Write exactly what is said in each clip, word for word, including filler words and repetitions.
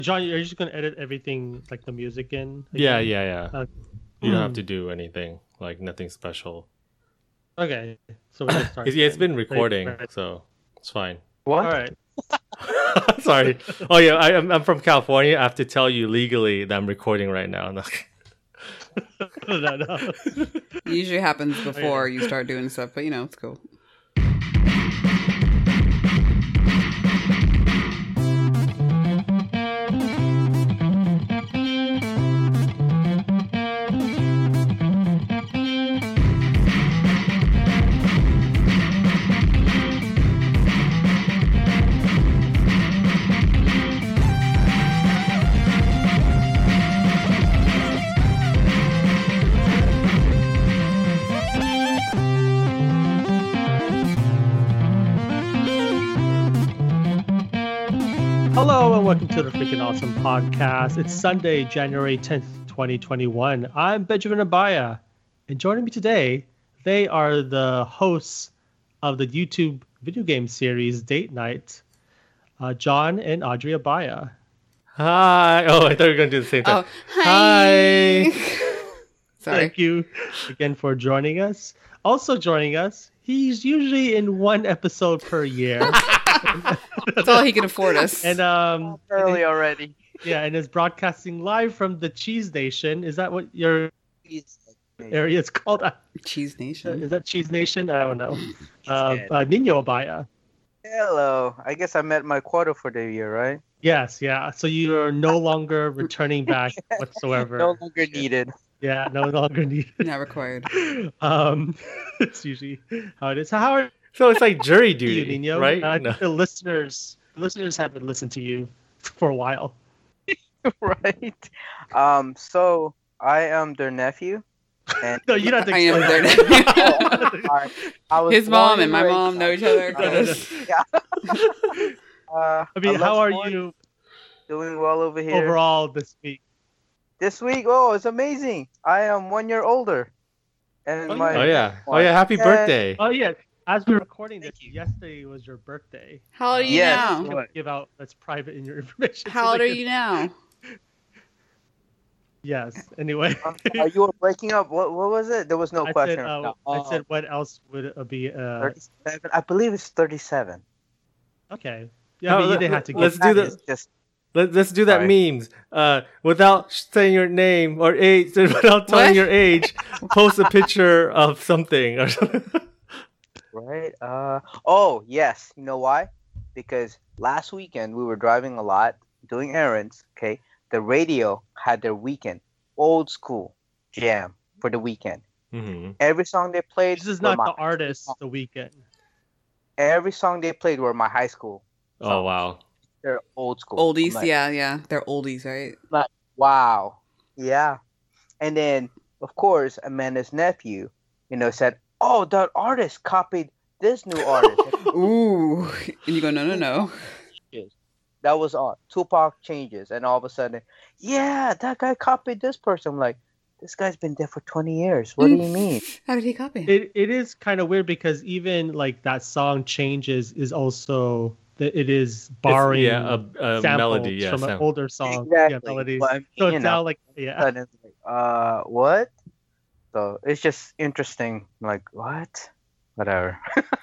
John, you're just gonna edit everything like the music in? Yeah, again? yeah, yeah. Uh, You don't have to do anything, like nothing special. okay, so we can start. It's, yeah, it's then. been recording, Right, right. so it's fine. What? All right. Sorry. Oh yeah, I, I'm I'm from California. I have to tell you legally that I'm recording right now. no, no. It usually happens before you start doing stuff, but you know, it's cool. Hello and welcome to the Freaking Awesome Podcast. It's Sunday, January tenth, twenty twenty-one. I'm Benjamin Abaya, and joining me today, they are the hosts of the YouTube video game series Date Night, uh, John and Audrey Abaya. Hi. Oh, I thought we were going to do the same thing. Oh, hi. Hi. Sorry. Thank you again for joining us. Also joining us, he's usually in one episode per year. That's all he can afford us. And um, Early already. yeah, and is broadcasting live from the Cheese Nation. Is that what your area is called? Cheese Nation. Is that Cheese Nation? I don't know. Uh, uh, Nino Abaya. Hello. I guess I met my quota for the year, right? Yes, yeah. So you are no longer returning back whatsoever. No longer needed. Yeah, no longer needed. Not required. Um, it's usually how it is. So how are So it's like jury you, duty, Nino? right? Uh, No. The listeners, the listeners haven't listened to you for a while. Right. Um. So I am their nephew. And No, you don't have to I am explain their that. nephew. I, I was His mom born and my raised- mom know each other. No, no, no. Yeah. uh, I mean, love how are sports, you Doing well over here. overall this week? This week, oh, it's amazing. I am one year older. And Oh, my Oh yeah. Oh yeah. Happy Yeah. birthday. Oh yeah, as we're recording this, Thank you. yesterday was your birthday. How old are you Yes. I'm now? gonna give out that's private in your information. How so old they are can- you now? Yes. Anyway, I'm sorry, you were breaking up. What What was it? There was no I question. said, uh, No. I Uh, said, what else would it be? Uh, thirty-seven. I believe it's thirty-seven. okay. Yeah, I Oh, mean, you let- didn't have to. let's give- do That the- is just Let, let's do that Sorry. memes. Uh, without saying your name or age, without telling What? your age, post a picture of something or something. right. Uh oh yes. You know why? Because last weekend we were driving a lot, doing errands. Okay, the radio had their weekend, old school jam for the weekend. hmm Every song they played. This is were not my, the artist. The weekend. Every song they played were my high school. Oh wow. They're old school. Oldies, I'm like, yeah, yeah. They're oldies, right? Wow. Yeah. And then, of course, Amanda's nephew, you know, said, "Oh, that artist copied this new artist." Ooh. And you go, no, no, no. That was all. Tupac changes, and all of a sudden, yeah, that guy copied this person. I'm like, this guy's been there for twenty years. What do you mean? How did he copy? It it is kind of weird because even like that song changes is also that it is borrowing It's, yeah, a, a samples melody. Yeah, from an sam- older song. Exactly. Yeah, melody. But I mean, So you it's know, now like yeah. sudden, like, uh, what? So it's just interesting. Like, what? Whatever.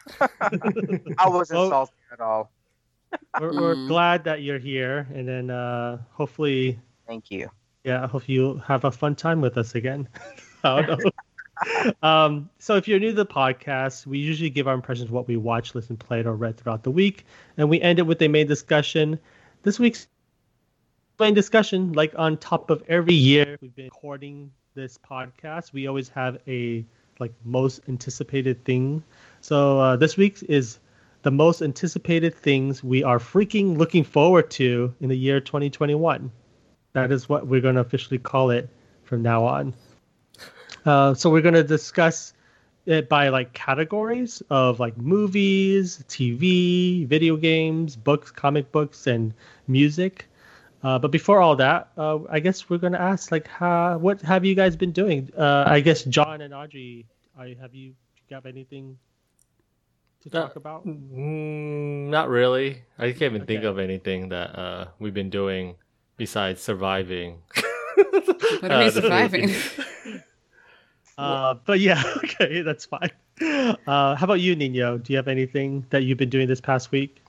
I wasn't Well, salty at all. we're, we're Mm. glad that you're here, and then uh, hopefully, Thank you. yeah, I hope you have a fun time with us again. I don't know. um, so if you're new to the podcast, we usually give our impressions of what we watched, listened, played, or read throughout the week, and we end it with a main discussion. This week's main discussion, like on top of every year we've been recording this podcast, we always have a like most anticipated thing. So uh, this week is the most anticipated things we are freaking looking forward to in the year twenty twenty-one. That is what we're going to officially call it from now on. Uh, so we're going to discuss it by like categories of like movies, T V, video games, books, comic books, and music. Uh, but before all that, uh, I guess we're going to ask like, how, what have you guys been doing? Uh, I guess John and Audrey, I, have you got anything to Uh, talk about? Mm, not really. I can't even think Okay. of anything that uh, we've been doing. besides surviving. What are we Uh, the surviving? Philippines. Uh, but yeah, okay, that's fine. Uh, how about you, Nino? Do you have anything that you've been doing this past week?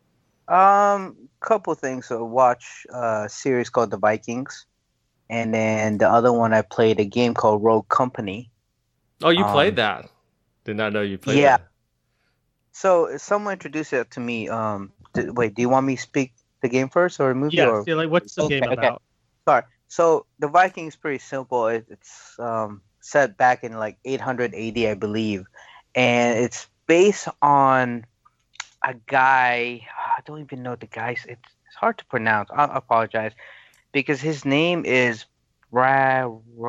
Um, couple things. So watch a series called The Vikings, and then the other one I played a game called Rogue Company. Oh, you Um, played that? Did not know you played yeah. that. So someone introduced it to me. Um, d- wait, do you want me to speak the game first or a movie? Yes. Or Yeah, like what's the Okay, game okay. about? sorry. So the Viking is pretty simple. It, it's um, set back in like eight hundred A D, I believe, and it's based on a guy. I don't even know the guy's. It's, it's hard to pronounce. I, I apologize because his name is Ra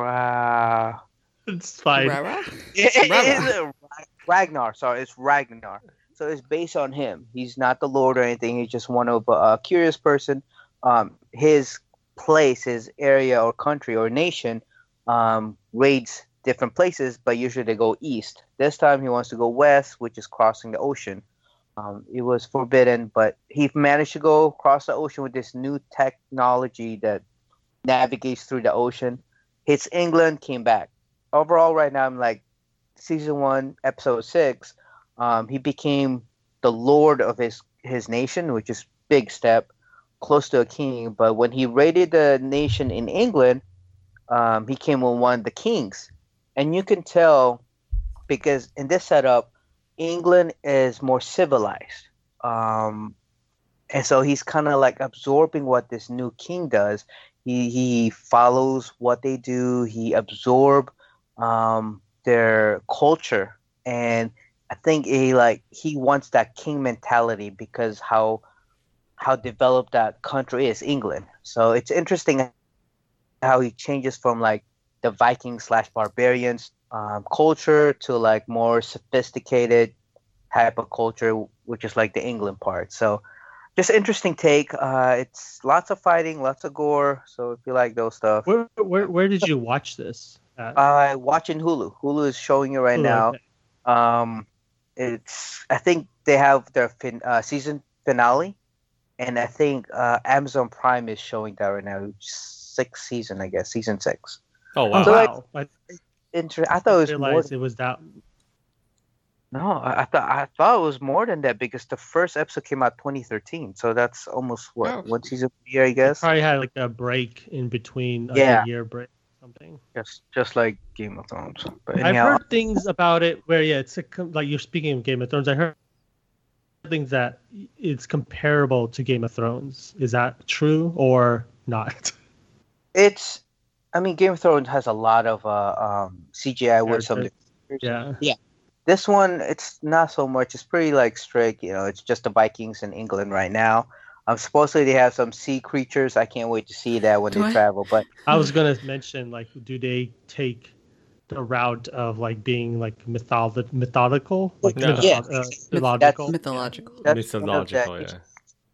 Ra. It's fine. Rara? It, it Rara. is a Ragnar. Sorry, it's Ragnar. So it's based on him. He's not the lord or anything. He's just one of a, a curious person. Um, his place, his area or country or nation, um, raids different places, but usually they go east. This time he wants to go west, which is crossing the ocean. Um, it was forbidden, but he managed to go across the ocean with this new technology that navigates through the ocean. Hits England, came back. Overall, right now I'm like season one, episode six. Um, he became the lord of his his nation, which is big step, close to a king. But when he raided the nation in England, um, he came with one of the kings, and you can tell because in this setup, England is more civilized, um, and so he's kind of like absorbing what this new king does. He he follows what they do. He absorb um, their culture, and I think he like he wants that king mentality because how how developed that country is, England. So it's interesting how he changes from like the Viking slash barbarians um, culture to like more sophisticated type of culture, which is like the England part. So just interesting take. Uh, it's lots of fighting, lots of gore. So if you like those stuff, Where where where did you watch this? At? uh, watching Hulu. Hulu is showing it right Hulu, now. okay. Um, it's I think they have their fin- uh, season finale, and I think uh, Amazon Prime is showing that right now. Sixth season, I guess, season six. Oh Oh wow! So, like, wow! I Inter- I thought it didn't was more. realize it was that. No, I, I thought I thought it was more than that because the first episode came out twenty thirteen. So that's almost what Oh. one season per year, I guess. Probably had like a break in between, like Yeah. a year break or something. Just just like Game of Thrones. But I've anyhow, heard things about it where yeah, it's a, com- like you're speaking of Game of Thrones. I heard things that it's comparable to Game of Thrones. Is that true or not? it's. I mean, Game of Thrones has a lot of uh, um, C G I with some. Yeah. This one, it's not so much. It's pretty like strict. You know, it's just the Vikings in England right now. Um, supposedly they have some sea creatures. I can't wait to see that when Do they I? travel. But I was gonna mention like, do they take the route of like being like mytholo- methodical, like No. mytho- Yeah. uh, That's- mythological? Mythological. that's one of the Mythological, yeah.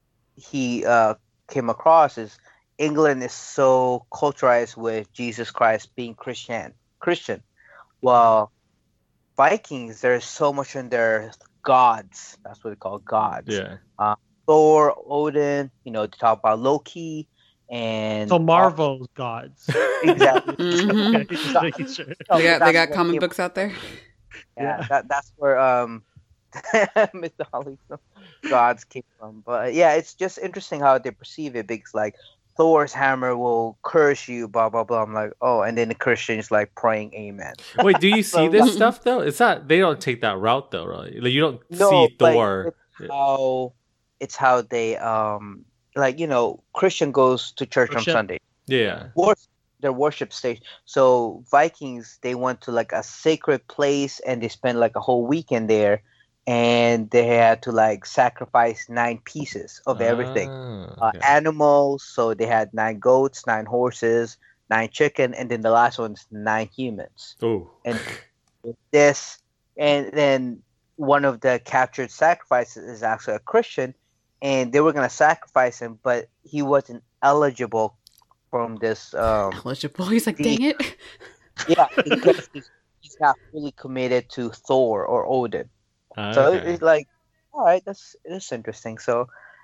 he uh, came across is England is so culturalized with Jesus Christ being Christian. Christian, while Vikings, there's so much in their gods. That's what they call gods. Yeah. Thor, Odin. You know, to talk about Loki and So Marvel's gods. exactly. Mhm. Okay, just making sure. They got they That's got where comic came- books out there. Yeah, Yeah. That, that's where um mythology gods came from. But yeah, it's just interesting how they perceive it because like Thor's hammer will curse you, blah blah blah. I'm like, oh, and then the Christian's like praying amen. Wait, do you see So- this stuff though? It's not. They don't take that route though, right? Like you don't No, see like, Thor. it's how it's how they um like you know Christian goes to church Worship. on Sunday. Yeah. Wor- their worship station. So Vikings, they went to like a sacred place and they spent like a whole weekend there, and they had to like sacrifice nine pieces of everything. Ah, Uh, okay. animals, so they had nine goats, nine horses, nine chicken, and then the last one's nine humans. Ooh. And with this, and then one of the captured sacrifices is actually a Christian, and they were gonna sacrifice him, but he wasn't eligible from this. Um, Eligible. He's like, The- dang it. yeah, because he's, he's not fully committed to Thor or Odin. Ah, So okay. it's like, all right, that's that's interesting. So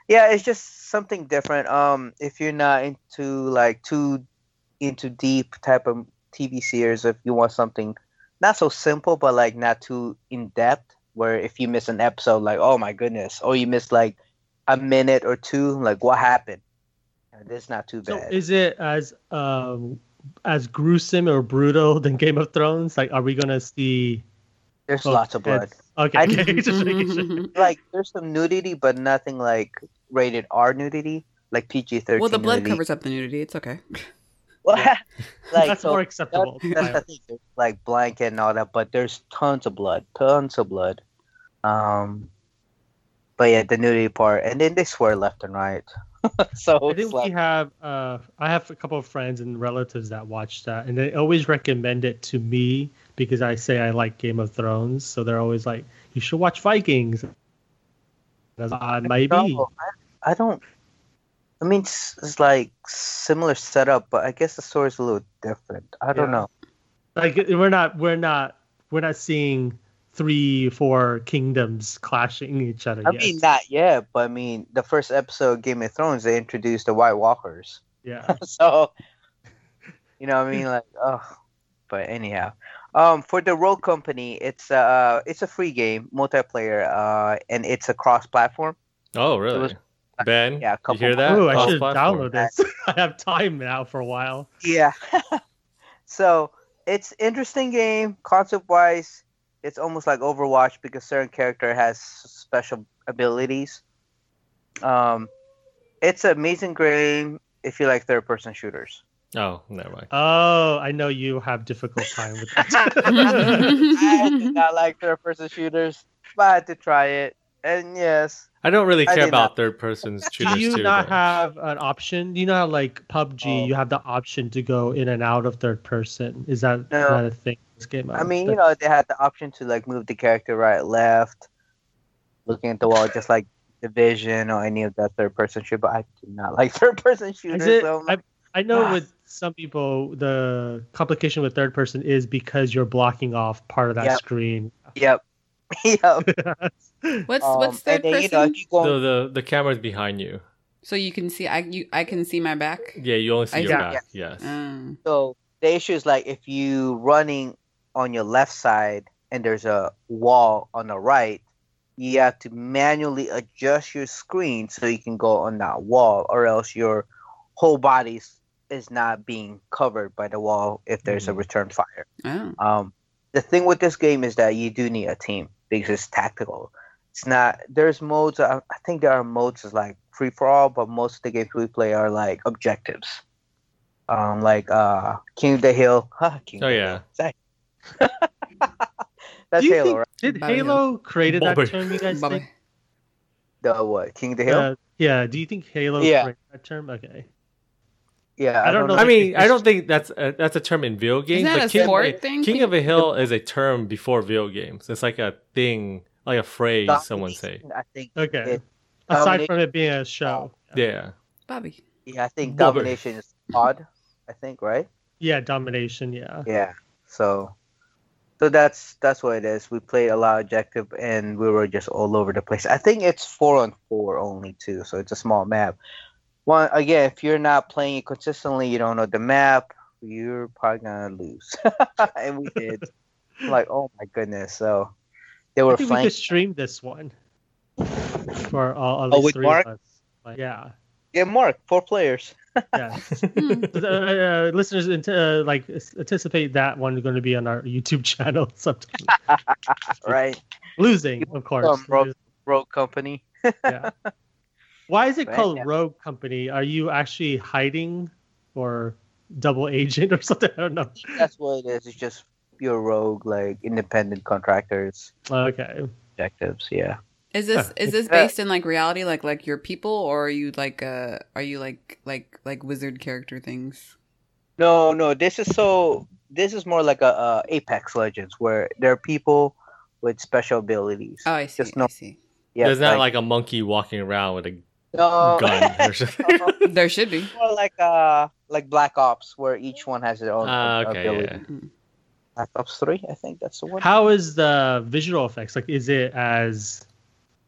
Yeah, it's just something different. Um, if you're not into like too into deep type of T V series, if you want something not so simple but like not too in depth, where if you miss an episode, like oh my goodness, or you miss like a minute or two, like what happened? It's not too So bad. is it as um as gruesome or brutal than Game of Thrones? Like, are we gonna see? There's both lots of blood. heads? Okay, I- okay, just making sure. Like there's some nudity, but nothing like rated R nudity, like P G thirteen. Well, the blood nudity. covers up the nudity. It's okay. Well, like That's so more acceptable. That, that's the thing. There's, like blanket and all that, but there's tons of blood, tons of blood. Um, but yeah, the nudity part, and then they swear left and right. so I it's think like, we have. Uh, I have a couple of friends and relatives that watch that, and they always recommend it to me because I say I like Game of Thrones. So they're always like, "You should watch Vikings." And I was like, uh, maybe. no, I, I don't. I mean, it's, it's like similar setup, but I guess the story's a little different. I don't Yeah. know. Like we're not. We're not. We're not seeing three, four kingdoms clashing each other I yet. mean, not yet, but I mean, the first episode of Game of Thrones, they introduced the White Walkers. Yeah. so, you know what I mean? Like, oh, but anyhow. Um, for the Rogue Company, it's uh, it's a free game, multiplayer, uh, and it's a cross-platform. Oh, It really? was- Ben, yeah, a you couple hear that? Ooh, I Cross should platform. download this. I have time now for a while. Yeah. so it's interesting game, concept-wise. It's almost like Overwatch because certain character has special abilities. Um, it's an amazing game if you like third-person shooters. Oh, never mind. Oh, I know you have difficult time with that. I did not like third-person shooters, but I had to try it. And yes, I don't really I care did about not- third person shooters Do you too. not though. have an option? Do you know how like P U B G, Oh. you have the option to go in and out of third person? Is that No. not a thing in this game? I mean, you know, they had the option to like move the character right, left, looking at the wall, just like Division or any of that third-person shooter. But I do not like third-person shooters. Is it? so I'm I, like, I know Ah. with some people the complication with third person is because you're blocking off part of that Yep. screen. yep, yep. What's Um, what's third and then, you know, person? if you go, The, the the camera's behind you. So you can see I you I can see my back. Yeah, you only see I your see. back. Yes. Mm. so the issue is like if you running on your left side and there's a wall on the right, you have to manually adjust your screen so you can go on that wall, or else your whole body is not being covered by the wall if there's a Mhm. return fire. Oh. Um, the thing with this game is that you do need a team because it's tactical. It's not. There's modes. I I think there are modes as like free for all, but most of the games we play are like objectives. Um, like uh, King of the Hill. Huh, King Oh of the yeah. Hill. Sorry. That's Do you Halo, think, right? did Bobby Halo created that Bobby. term? You guys Bobby. think? The what? King of the Hill. Uh, yeah. Do you think Halo Yeah. created that term? Okay. yeah, I don't know. I Like, mean, it's- I don't think that's a, that's a term in video games. Isn't that but a King, sport thing? King of a Hill is a term before video games. It's like a thing, like a phrase someone say. I think. Okay. It- Aside Domination- from it being a show. Yeah. Bobby. Yeah, I think Bobby. domination is odd. I think right. Yeah, domination. Yeah. Yeah. So, so that's that's what it is. We played a lot of objective, and we were just all over the place. I think it's four on four only too, so it's a small map. One again, if you're not playing it consistently, you don't know the map, you're probably gonna lose. And we did. Like, oh my goodness! So they I were think we flanking. could stream this one for all at Oh, least with three Mark? of us. Like, yeah. Yeah, Mark, four players. Yeah. Hmm. uh, uh, listeners ant- uh, like anticipate that one going to be on our YouTube channel sometime. Right. Losing, of course. Um, Rogue, Rogue Company. Yeah. Why is it Right, called yeah. Rogue Company? Are you actually hiding or double agent or something? I don't know. That's what it is. It's just pure rogue, like independent contractors, Okay. objectives. Yeah. Is this Huh. is this Yeah. based in like reality, like like your people, or are you like uh are you like like like wizard character things? No, no. This is so. This is more like a, uh Apex Legends, where there are people with special abilities. Oh, I see. Just no- I see. Yeah, There's not like, a monkey walking around with a no, gun or something. There should be. more like uh like Black Ops, where each one has their own Ah, ab- okay, ability. yeah. Black Ops Three, I think that's the one. How is the visual effects? Like, is it as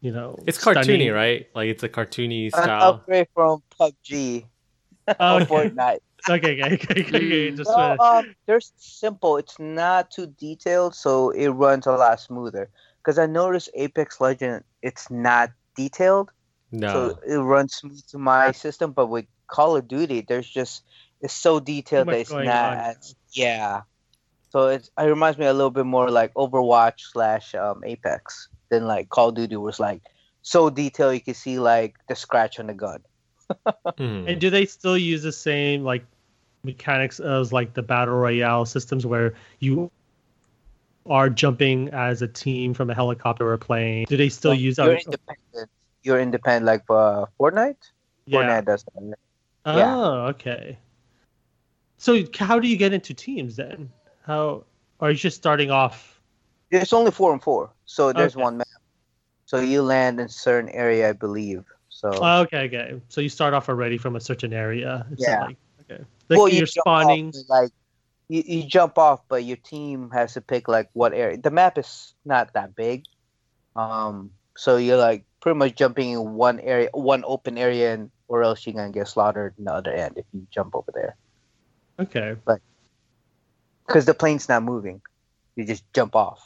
you know, It's stunning. cartoony, right? Like it's a cartoony An style. upgrade from P U B G Oh, or okay. Fortnite. Okay, okay, okay, okay. okay. Mm. Just No, wanna- um, they're simple. It's not too detailed, so it runs a lot smoother. Because I noticed Apex Legend, it's not detailed, No. so it runs smooth to my system. But with Call of Duty, there's just it's so detailed much that it's going not on as yeah. So it's it reminds me a little bit more like Overwatch slash um, Apex than like Call of Duty was like so detailed you can see like the scratch on the gun. Mhm. And do they still use the same like mechanics as like the battle royale systems where you are jumping as a team from a helicopter or a plane? Do they still use You're that? independent. You're independent like uh, Fortnite. Yeah. Fortnite does that. Oh, yeah. okay. So how do you get into teams then? How are you just starting off? It's only four and four, so there's Okay. one map. So you land in a certain area, I believe. So Oh, okay, okay. So you start off already from a certain area. It's not Yeah. like, okay. Like well, you're you jump off, spawning. like you, you jump off, but your team has to pick like what area. The map is not that big, um. So you're like pretty much jumping in one area, one open area, and or else you're gonna get slaughtered in the other end if you jump over there. Okay. Because the plane's not moving, you just jump off.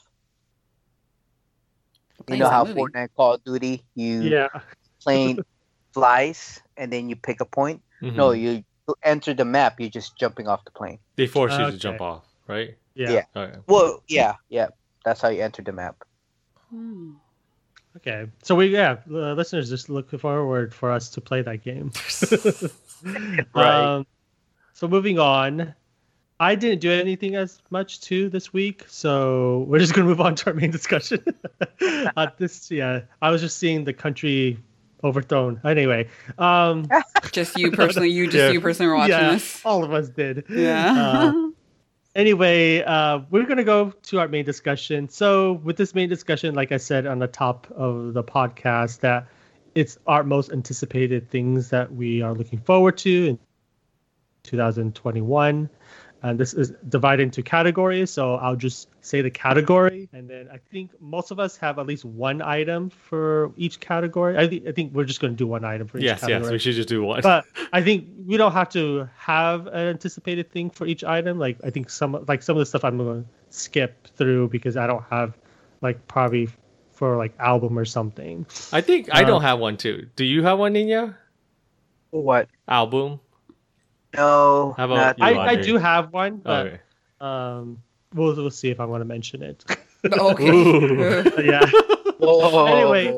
The You plane's know not how moving. Fortnite, Call of Duty, you Yeah. plane flies and then you pick a point. Mhm. No, you you enter the map. You're just jumping off the plane. They force you to Okay. jump off, right? Yeah. Yeah. Okay. Well, yeah, yeah. That's how you enter the map. Hmm. Okay. So we yeah, uh, listeners just look forward for us to play that game. Right. Um, so moving on, I didn't do anything as much too this week, so we're just gonna move on to our main discussion. uh, this yeah, I was just seeing the country overthrown. Anyway, um, Just you personally, you just Yeah. you personally were watching yeah, this. all of us did. Yeah. Uh, Anyway, uh, we're going to go to our main discussion. So with this main discussion, like I said on the top of the podcast, that it's our most anticipated things that we are looking forward to in two thousand twenty-one. And this is divided into categories. So I'll just say the category. And then I think most of us have at least one item for each category. I, th- I think we're just going to do one item for each Yes, category. yes, we should just do one. But I think we don't have to have an anticipated thing for each item. Like I think some like some of the stuff I'm gonna skip through because I don't have like probably for like album or something. I think I Uh, don't have one too. Do you have one, Nina? What? Album? No. How about not- you, I, I Andre? do have one, but Okay. um, we'll we'll see if I want to mention it. Okay. Ooh. But yeah, Whoa. Anyway.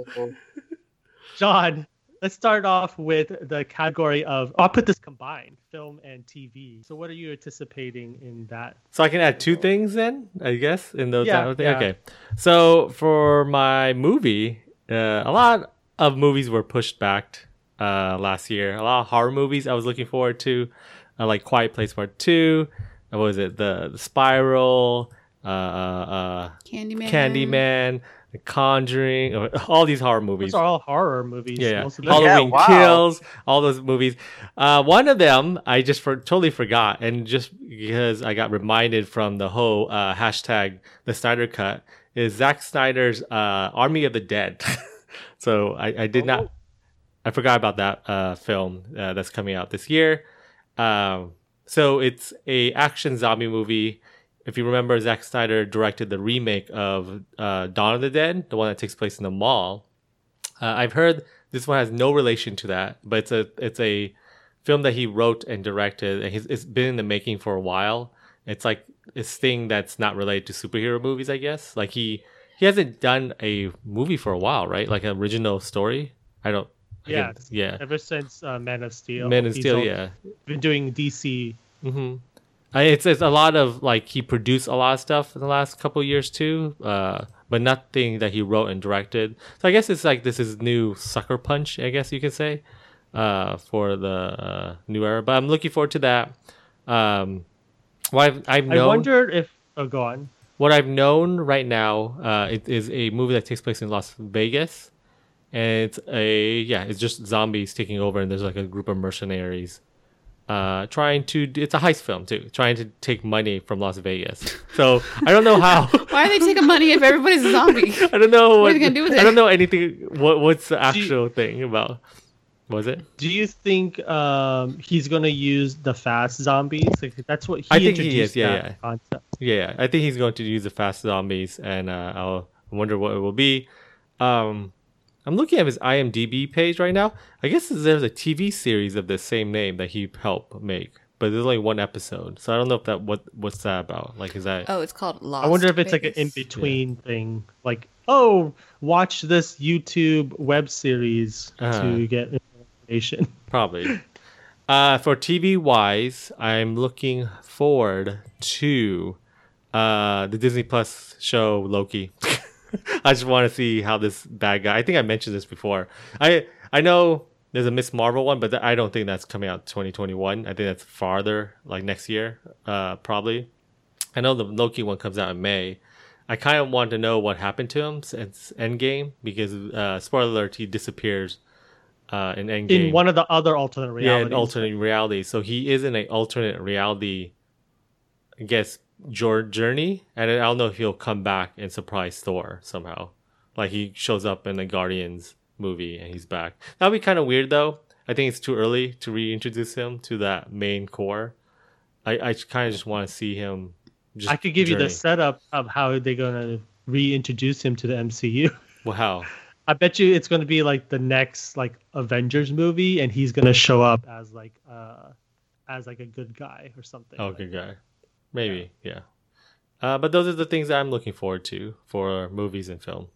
John, let's start off with the category of. I'll put this combined, film and T V. So what are you anticipating in that? So I can add two things then, I guess, in those. Yeah, type of thing? yeah. Okay. So for my movie, uh, a lot of movies were pushed back uh, last year. A lot of horror movies I was looking forward to, uh, like Quiet Place Part Two. uh, What was it? The, the Spiral, uh, uh, uh, Candyman. Candyman, The Conjuring, uh, all these horror movies. Those are all horror movies. Yeah, yeah. most of them. Yeah, Halloween wow. Kills, all those movies. Uh, one of them I just for, totally forgot, and just because I got reminded from the whole uh, hashtag the Snyder Cut is Zack Snyder's uh, Army of the Dead. So I, I did not, I forgot about that uh, film uh, that's coming out this year. Um, so it's a action zombie movie. If you remember, Zack Snyder directed the remake of uh, Dawn of the Dead, the one that takes place in the mall. Uh, I've heard this one has no relation to that, but it's a it's a film that he wrote and directed, and he's, it's been in the making for a while. It's like this thing that's not related to superhero movies, I guess. Like he he hasn't done a movie for a while, right? Like an original story. I don't. I Yeah, can- yeah. Ever since uh, Man of Steel, Man of he's Steel, al- yeah. been doing D C. Mm-hmm. I, it's it's a lot of like he produced a lot of stuff in the last couple of years too, uh, but nothing that he wrote and directed. So I guess it's like this is new Sucker Punch, I guess you could say, uh, for the uh, new era. But I'm looking forward to that. Um, what I've, I've I known, wondered if. Oh, go on. what I've known right now, uh, it is a movie that takes place in Las Vegas, and it's a yeah, it's just zombies taking over, and there's like a group of mercenaries uh, trying to. It's a heist film too, trying to take money from Las Vegas. So I don't know how. Why are they taking money if everybody's a zombie? I don't know what, What are they gonna do with I it? don't know anything. What what's the you- actual thing about? Was it? Do you think um, he's gonna use the fast zombies? Like, that's what he I think he introduced is, yeah, that yeah. concept. Yeah, I think he's going to use the fast zombies, and uh, I'll wonder what it will be. Um, I'm looking at his IMDb page right now. I guess there's a T V series of the same name that he helped make, but there's only one episode, so I don't know if that what what's that about. Like, is that? Oh, it's called Lost. I wonder if it's like an Vegas. in between thing. Like, oh, watch this YouTube web series Uh-huh. to get information. Probably. Uh, for T V wise, I'm looking forward to uh, the Disney Plus show Loki. I just want to see how this bad guy. I think I mentioned this before. I I know there's a Miss Marvel one, but th- I don't think that's coming out twenty twenty-one. I think that's farther, like next year, uh, probably. I know the Loki one comes out in May. I kind of want to know what happened to him since Endgame because, uh, spoiler alert, he disappears uh, in Endgame. In one of the other alternate Yeah, realities. an alternate reality. So he is in an alternate reality, I guess, jour- journey. And I don't know if he'll come back and surprise Thor somehow. Like he shows up in the Guardians movie and he's back. That would be kind of weird though. I think it's too early to reintroduce him to that main core. I, I kind of just want to see him. Just I could give you journey. the setup of how they're gonna reintroduce him to the M C U. Well, how? I bet you it's gonna be like the next like Avengers movie, and he's gonna show up as like uh as like a good guy or something. Oh, like good guy. Maybe, yeah. Uh, but those are the things that I'm looking forward to for movies and film.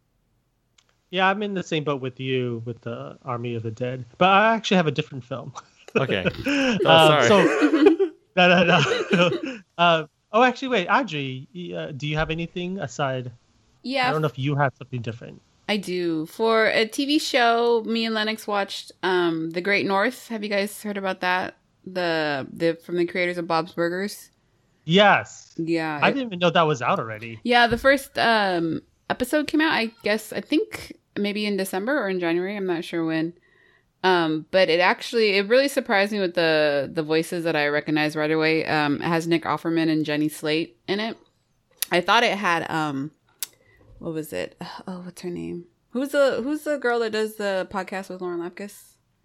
Yeah, I'm in the same boat with you with the Army of the Dead, but I actually have a different film. Okay. Um, sorry. So, no, no, no. uh, oh, actually, wait, Audrey, uh, do you have anything aside? Yeah, I don't know if you have something different. I do. For a T V show, me and Lennox watched um, The Great North. Have you guys heard about that? The the from the creators of Bob's Burgers. Yes, Yeah, I it- didn't even know that was out already. yeah. The first um, episode came out. I guess I think maybe in December or in January. I'm not sure when. Um, but it actually it really surprised me with the the voices that I recognized right away. Um, it has Nick Offerman and Jenny Slate in it. I thought it had um, what was it? Oh, what's her name? Who's the Who's the girl that does the podcast with Lauren Lapkus?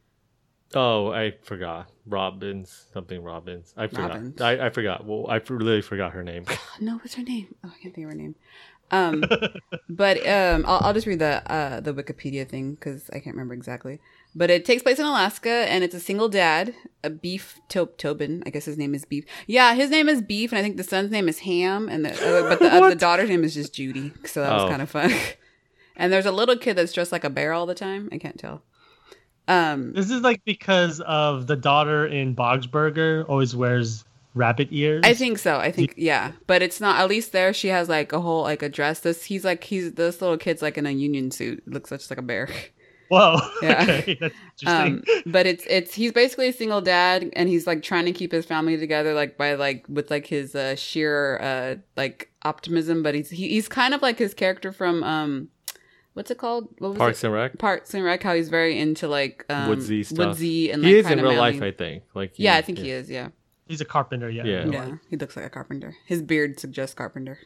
Oh, I forgot. Robbins, something Robbins. I forgot. Robbins. I, I forgot. Well, I really forgot her name. No, what's her name? Oh, I can't think of her name. Um, but um, I'll, I'll just read the uh, the Wikipedia thing because I can't remember exactly. But it takes place in Alaska, and it's a single dad, a Beef to- Tobin. I guess his name is Beef. Yeah, his name is Beef, and I think the son's name is Ham, and the uh, but the, uh, the daughter's name is just Judy. So that was Oh. kind of fun. And there's a little kid that's dressed like a bear all the time. I can't tell. Um, This is like because of the daughter in Bog's Burger always wears rabbit ears. I think so. I think yeah, but it's not. At least there, she has like a whole like a dress. This he's like he's this little kid's like in a union suit. Looks just like a bear. Whoa. Yeah. Okay, that's interesting. Um, but it's it's he's basically a single dad, and he's like trying to keep his family together, like by like with like his uh, sheer uh like optimism. But he's he, he's kind of like his character from um, what's it called? What was Parks it? and Rec. Parks and Rec. How he's very into like um, Woodsy stuff. Woodsy and like He is in kinda real manly. life, I think. Like he- Yeah, I think he is. Yeah. He's a carpenter. Yeah. Yeah. Yeah, he looks like a carpenter. His beard suggests carpenter.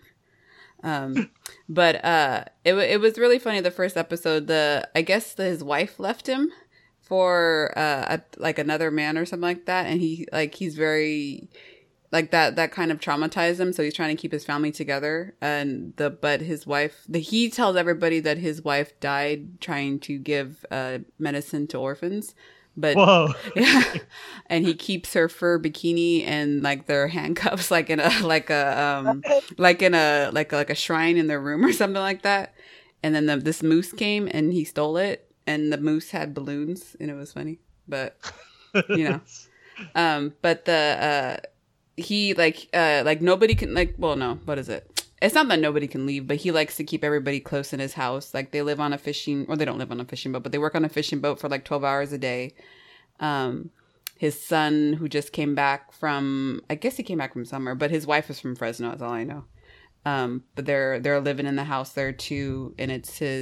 Um, but uh, it wa- it was really funny. The first episode, the I guess the, his wife left him for uh a, like another man or something like that, and he like he's very like that that kind of traumatized him. So he's trying to keep his family together, and the but his wife, the, he tells everybody that his wife died trying to give uh medicine to orphans. But Whoa. yeah, and he keeps her fur bikini and like their handcuffs, like in a like a um like in a like like a shrine in their room or something like that. And then the, this moose came and he stole it, and the moose had balloons, and it was funny. But you know, um, but the uh, he like uh like nobody can like well no what is it? It's not that nobody can leave, but he likes to keep everybody close in his house. Like they live on a fishing, or they don't live on a fishing boat, but they work on a fishing boat for like twelve hours a day. Um, his son, who just came back from, I guess he came back from somewhere, but his wife is from Fresno. That's all I know. Um, but they're they're living in the house there too, and it's his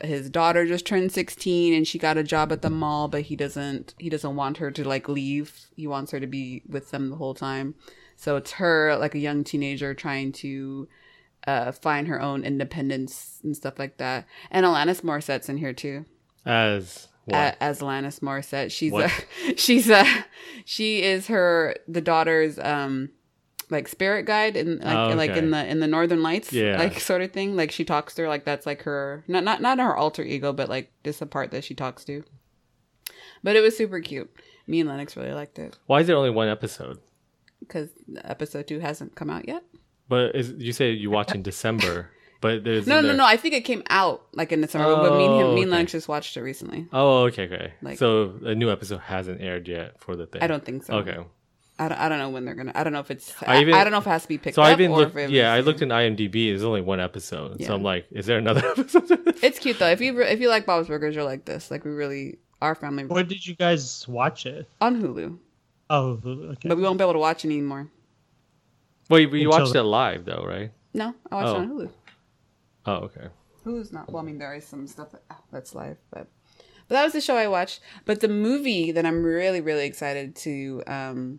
his daughter just turned sixteen and she got a job at the mall, but he doesn't he doesn't want her to like leave. He wants her to be with them the whole time. So it's her, like a young teenager, trying to uh, find her own independence and stuff like that. And Alanis Morissette's in here too. As what? A- as Alanis Morissette, she's What? a she's a she is her the daughter's um like spirit guide in like Oh, like okay. in the in the Northern Lights, Yeah. like sort of thing. Like she talks to her, like that's like her not not not her alter ego, but like just a part that she talks to. But it was super cute. Me and Lennox really liked it Why is there only one episode? because episode two hasn't come out yet. But is, you say you watch in December, but there's No, no, there- no. I think it came out like in the summer, but me and him, me and Oh, Lennox okay. just watched it recently. Oh, okay, okay. Like- so a new episode hasn't aired yet for the thing. I don't think so. Okay. I don't, I don't know when they're gonna. I don't know if it's. I I, even- I don't know if it has to be picked So up I even or looked. if it Yeah, I was- looked in IMDb. There's only one episode, Yeah. so I'm like, is there another episode? It's cute though. If you re- if you like Bob's Burgers, you're like this. Like we really, our family Where did you guys watch it? on Hulu, Oh, okay. but we won't be able to watch it anymore. Wait, we Until- watched it live though, right? No, I watched Oh. it on Hulu. Oh, okay. Hulu's not. Well, I mean, there is some stuff that, that's live, but but that was the show I watched. But the movie that I'm really really excited to um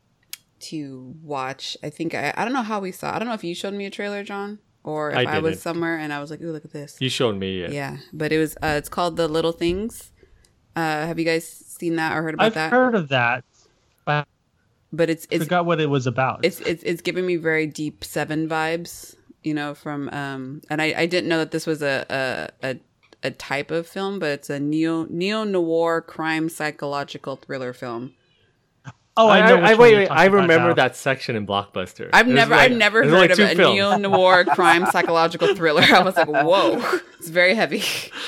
to watch. I think I I don't know how we saw. I don't know if you showed me a trailer, John, or if I I, was didn't. somewhere and I was like, "Ooh, look at this." You showed me it. Yeah, but it was. Uh, it's called The Little Things. Uh, have you guys seen that or heard about I've that? heard of that, but But it's I it's forgot what it was about. it's it's it's giving me very deep Seven vibes, you know, from um and I, I didn't know that this was a, a a a type of film, but it's a neo neo noir crime psychological thriller film. oh, I, I, know. I, which I one wait, you're wait. talking I about remember now. that section in Blockbuster. I've There's never like- I've never there's only heard of two a films. neo noir crime psychological thriller. I was like, whoa, it's very heavy.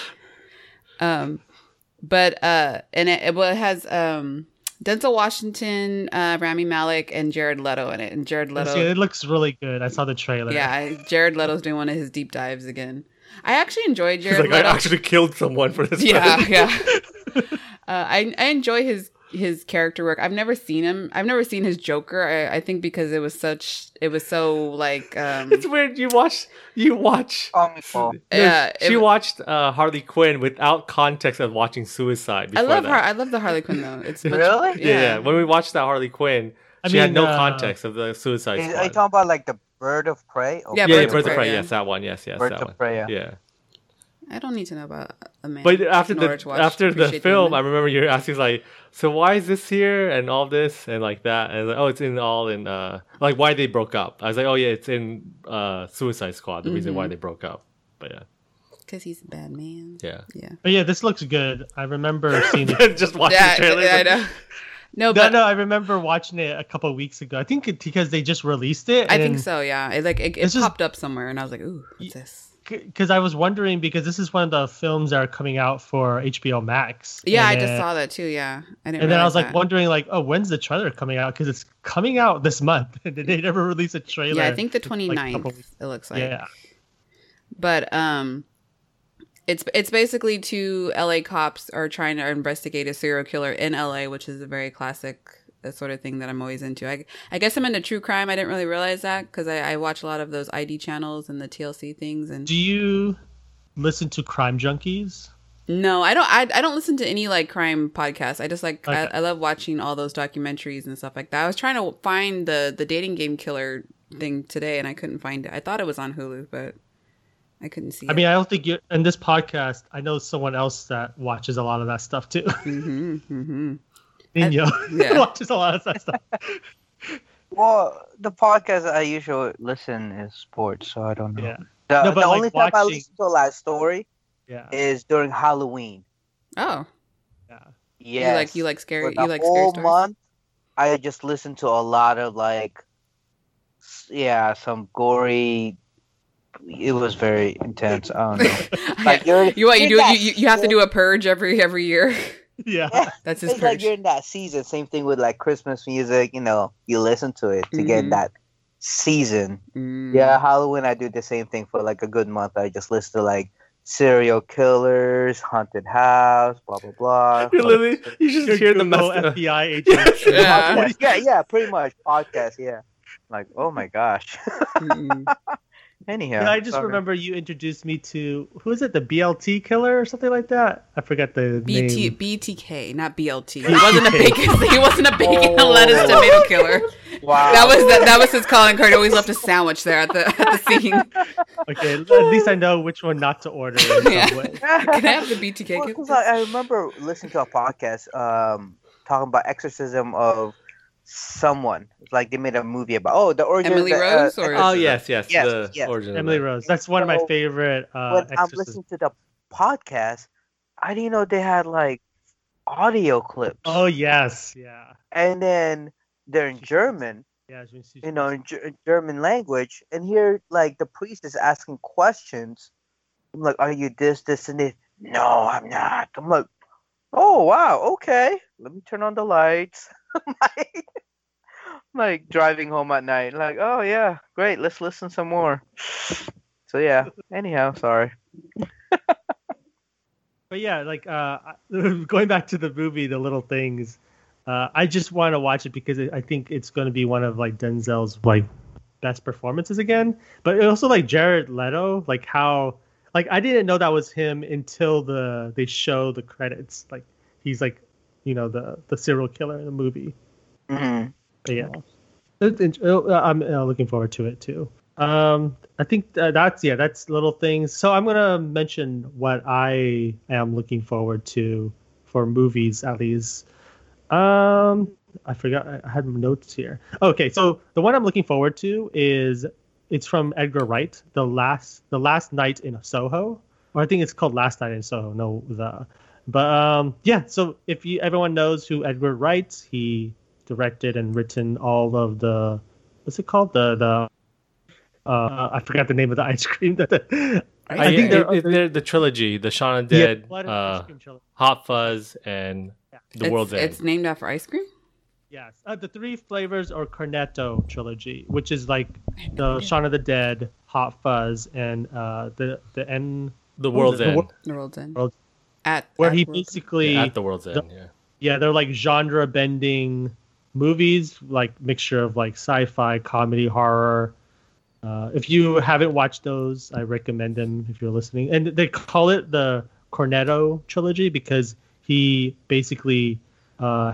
Um, but uh, and it, it well, it has um Denzel Washington, uh, Rami Malek, and Jared Leto in it, and Jared Leto. It looks really good. I saw the trailer. Yeah, I- Jared Leto's doing one of his deep dives again. I actually enjoyed He's Jared like, I Leto. actually killed someone for this. yeah, film." yeah. Uh, I I enjoy his his character work. I've never seen him. I've never seen his Joker. I, I think because it was such. It was so like. Um, It's weird. You watch. You watch. Comical. No, Yeah, she it- watched uh, Harley Quinn without context of watching Suicide. I Before love that. her. I love the Harley Quinn though. It's much, Really? Yeah. yeah. When we watched that Harley Quinn, I she had mean, no uh, context of the Suicide Is, are you Squad. talking about like the Bird of Prey? Or Yeah, yeah, yeah, Birds of Birds of Prey, Prey. yeah. Yes, that one. Yes, yes, Birds that of one. Prey. Yeah. Yeah. I don't need to know about a man. But after in order the to watch after the Appreciate film, I Women. remember you asking like, so why is this here and all this and like that, and I was like, oh, it's in all in uh like why they broke up. I was like, oh yeah, it's in uh Suicide Squad. The reason why Mm-hmm. they broke up. But yeah, because he's a bad man. yeah. Yeah. But yeah, this looks good. I remember seeing it. Just watch Yeah, the trailer. yeah, I know. No, No, but no, I remember watching it a couple weeks ago. I think it, because they just released it. I think and- so. Yeah, it like it, it It's just- popped up somewhere, and I was like, "Ooh, what's this?" Because I was wondering because this is one of the films that are coming out for H B O Max. Yeah, I And just then- saw that too. Yeah, I didn't. And then I realize was like that. wondering, like, oh, when's the trailer coming out? Because it's coming out this month. Did they never release a trailer? Yeah, I think the like, 29th, couple weeks- it looks like. Yeah. But um it's it's basically two L A cops are trying to investigate a serial killer in L A, which is a very classic uh, sort of thing that I'm always into. I I guess I'm into true crime. I didn't really realize that because I, I watch a lot of those I D channels and the T L C things. And Do you listen to Crime Junkies? no, I don't. I, I don't listen to any like crime podcasts. I just like Okay. I, I love watching all those documentaries and stuff like that. I was trying to find the the dating game killer thing today, and I couldn't find it. I thought it was on Hulu, but I couldn't see I it. mean, I don't think you in this podcast. I know someone else that watches a lot of that stuff too. mm-hmm, mm-hmm. Nino yeah. watches a lot of that stuff. Well, the podcast I usually listen is sports, so I don't know. Yeah, The, No, but, the like, only time I watching- listen to a live story yeah, is during Halloween. Oh, yeah. Yes. you like you like scary For the you like scary whole stories. month, I just listen to a lot of like, s- yeah, some gory. It was very intense. I don't know. Like you're, you what you do you're in you, that you you have to season- do a purge every every year. Yeah. Yeah, That's his it's like purge. you're in that season. Same thing with like Christmas music. You know, you listen to it to get Mhm. that season. Mm. Yeah, Halloween I do the same thing for like a good month. I just listen to like serial killers, haunted house, blah blah blah. You literally, you just Your hear the Google mess. F B I agent. Yeah. Podcast. yeah, yeah, pretty much podcast. Yeah, like oh my gosh. Mm-mm. Anyhow, Yeah, I just sorry. remember you introduced me to who is it, the B L T killer or something like that. I forgot the B T name. B T K, not B L T. He wasn't a bacon. He wasn't a bacon and lettuce tomato killer. Wow. That was that, that was his calling card. He always left a sandwich there at the at the scene. Okay, at least I know which one not to order in some Yeah. way. Can I have the B T K? Well, killer? 'cause I, I remember listening to a podcast um, talking about exorcism of someone. It's like they made a movie about oh the origin. Emily of the, Rose uh, or- Oh yes, yes, Yes, the yes. origin. of Emily that. Rose. That's one of my So, favorite uh, when I'm exorcisms. listening to the podcast, I didn't know they had like audio clips. Oh yes, yeah, And then they're in German, yeah. she- she- you know, in Ger- German language. And here, like the priest is asking questions. I'm like, are you this, this, and this? No, I'm not. I'm like, oh wow, okay. Let me turn on the lights. like, like driving home at night. Like, oh yeah, great. Let's listen some more. So yeah. Anyhow, sorry. But yeah, like uh, going back to the movie, The Little Things. Uh, I just want to watch it because I think it's going to be one of like Denzel's like best performances again. But also like Jared Leto, like how like I didn't know that was him until the they show the credits. Like he's like you know the the serial killer in the movie. hmm But yeah, It- it- uh, I'm uh, looking forward to it too. Um, I think uh, that's yeah, that's Little Things. So I'm gonna mention what I am looking forward to for movies at least. Um, I forgot I had notes here. Okay, so the one I'm looking forward to is it's from Edgar Wright, the last the last night in Soho, or I think it's called Last Night in Soho. No, the but um yeah. So if you everyone knows who Edgar Wright, he directed and written all of the what's it called the the uh I forgot the name of the ice cream that the, I, I think they're, they're, they're the trilogy, the Shaun of yeah, Dead, Blood and uh, Ice Cream trilogy. Hot Fuzz, and The it's, World's End. it's named after ice cream. Yes, uh, the Three Flavors or Cornetto trilogy, which is like the Shaun of the Dead, Hot Fuzz, and uh, the the end The what was World's it? The End. Wor- The World's End. World's- At where at he World's End. basically Yeah, at the World's End, the- yeah. yeah they're like genre bending movies, like mixture of like sci-fi, comedy, horror. Uh, if you haven't watched those, I recommend them if you're listening. And they call it the Cornetto trilogy because he basically uh,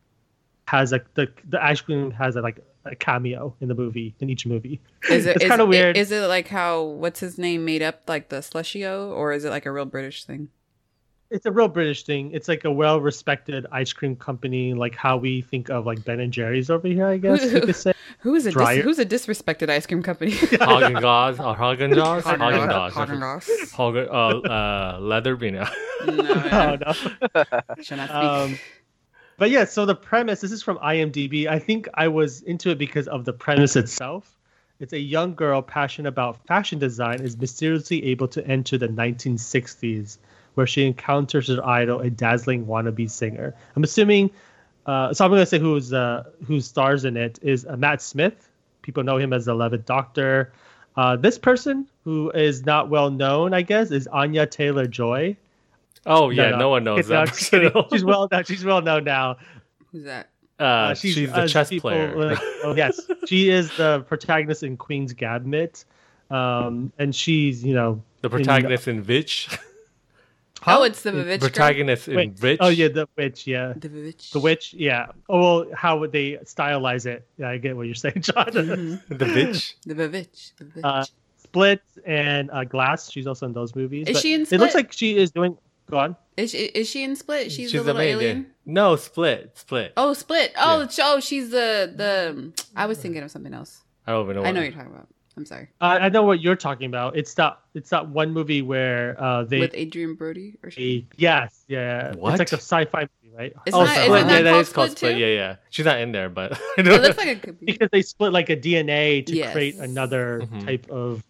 has like the the ice cream has a, like a cameo in the movie in each movie. Is it it's is- kind of weird. Is it like how what's his name made up like the Slushio, or is it like a real British thing? It's a real British thing. It's like a well-respected ice cream company, like how we think of like Ben and Jerry's over here. I guess you could say. Who is a dis- Dryer. who's a disrespected ice cream company? Haagen Dazs or Haagen Dazs? Haagen Dazs. Haagen-Dazs. Haagen, oh, uh, Leatherbean. No, yeah. Oh no. Shall not speak. Um, but yeah, so the premise, this is from IMDb. I think I was into it because of the premise itself. It's a young girl passionate about fashion design is mysteriously able to enter the nineteen sixties, where she encounters her idol, a dazzling wannabe singer. I'm assuming, uh, so I'm going to say who's uh, who stars in it is uh, Matt Smith. People know him as the eleventh Doctor. Uh, this person, who is not well known, I guess, is Anya Taylor-Joy. Oh, yeah, no. no, one knows It's not- that. just kidding. she's well known. She's well known now. Who's that? uh, she's, the as chess people, player. like, oh, yes, she is the protagonist in Queen's Gambit, um, and she's you know the protagonist in Witch. Huh? Oh, it's the Vivitch girl? protagonist in Wait, Witch. oh yeah, the witch, yeah, The Vivitch. the witch, yeah. Oh well, how would they stylize it? Yeah, I get what you're saying, John. Mhm. The Witch. The Vivitch. The Vivitch. uh, Split and uh, Glass. She's also in those movies. Is but she in It looks Split? like she is doing. Go on. is she is she in Split? She's, the the little main alien. dude. No, Split. Split. Oh, Split. Oh, Yeah. sh- oh, she's the the. I was thinking of something else. I don't even know. I know what- what you're talking about. I'm sorry. Uh, I know what you're talking about. It's that. It's that one movie where uh, they. With Adrian Brody or something. yes, yeah. What? It's like a sci-fi movie, right? It's Oh, not- is it Split. not Yeah, that called is called Split Split. too? Yeah, yeah. She's not in there, but I It don't looks like it could be. Because they split like a D N A to Yes. create another Mhm. type of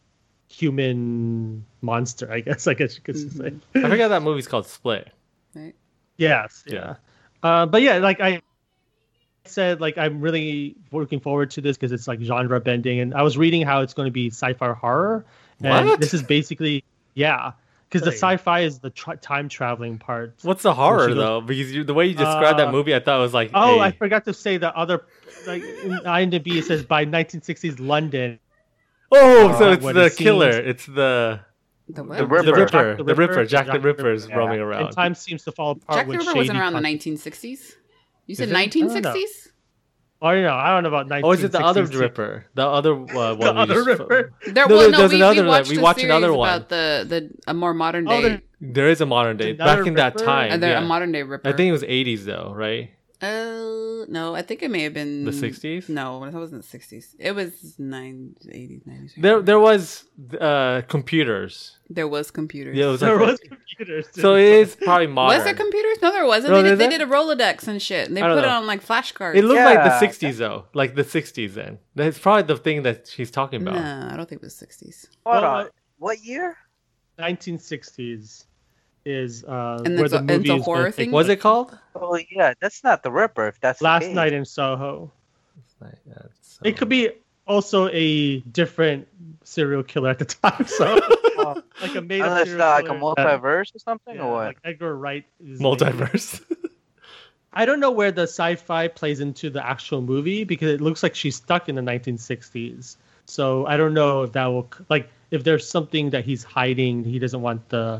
human monster. I guess. I guess you could say. Mhm. I forgot that movie's called Split. Right. Yes. Yeah. Uh, but yeah, like I said, like I'm really looking forward to this because it's like genre bending, and I was reading how it's going to be sci-fi horror, and What? this is basically yeah, because the Wait. sci-fi is the tra- time traveling part. What's the horror she goes- though? Because you, the way you described that Uh, movie, I thought it was like. Oh, a- I forgot to say the other, like in IMDb it says by nineteen sixties London, Oh, Uh, so it's what the it seems- killer. It's the The what? the, Ripper. the Ripper. Jack the The Ripper. Ripper. Jack the Jack the Ripper is Ripper. roaming And around. time seems to fall apart Jack the with Ripper shady wasn't around the con- nineteen sixties. You said Is it? nineteen I don't know. sixties? Oh, no, I don't know about nineteen. Oh, is it the other Ripper? The other uh, one. we other just- Ripper? There, No, well, there- no, there's we, another we one. watched We a watched series another one. about the, the a more modern Oh, day. there- There is a modern day. Another Back in that Ripper? time. Uh, they're yeah. a modern day Ripper. I think it was eighties though, right? Uh, no, I think it may have been The sixties? No, that wasn't the sixties. It was nine, eighties, nineties. There, there was uh, computers. There was computers. Yeah, it was There like- was computers. Too. So it is probably modern. Was there computers? No, there wasn't. No, they, did, there- they did a Rolodex and shit. And they I don't put it know. on like flashcards. It looked like the Yeah. sixties though, like the sixties. Then that's probably the thing that she's talking about. No, I don't think it was sixties. Hold Well, on. What year? nineteen sixties is uh, And where it's the a- movie it's a is gonna horror take thing? Was place. it called? Oh yeah, that's not the Ripper. If that's the Last case. Night in Soho? Yeah, so- It could be also a different serial killer at the time. So Oh, like a made up unless serial uh, like a killer. multiverse or something, Yeah, or what? like Edgar Wright. Is like- multiverse. I don't know where the sci-fi plays into the actual movie because it looks like she's stuck in the nineteen sixties. So I don't know if that will like if there's something that he's hiding. He doesn't want the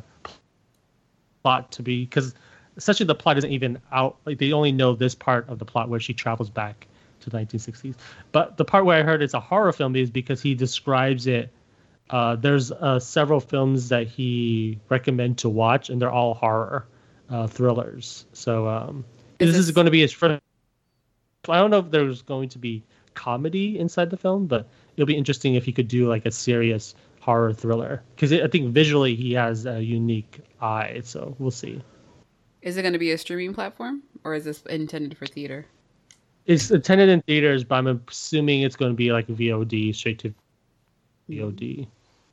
plot to be because essentially the plot isn't even out. Like they only know this part of the plot where she travels back to the nineteen sixties. But the part where I heard it's a horror film is because he describes it. Uh, there's uh, several films that he recommend to watch, and they're all horror uh, thrillers. So um, Is this is this- going to be his first. I don't know if there's going to be comedy inside the film, but it'll be interesting if he could do like a serious horror thriller because I think visually he has a unique eye. So we'll see. Is it going to be a streaming platform or is this intended for theater? It's intended in theaters, but I'm assuming it's going to be like V O D, straight to V O D.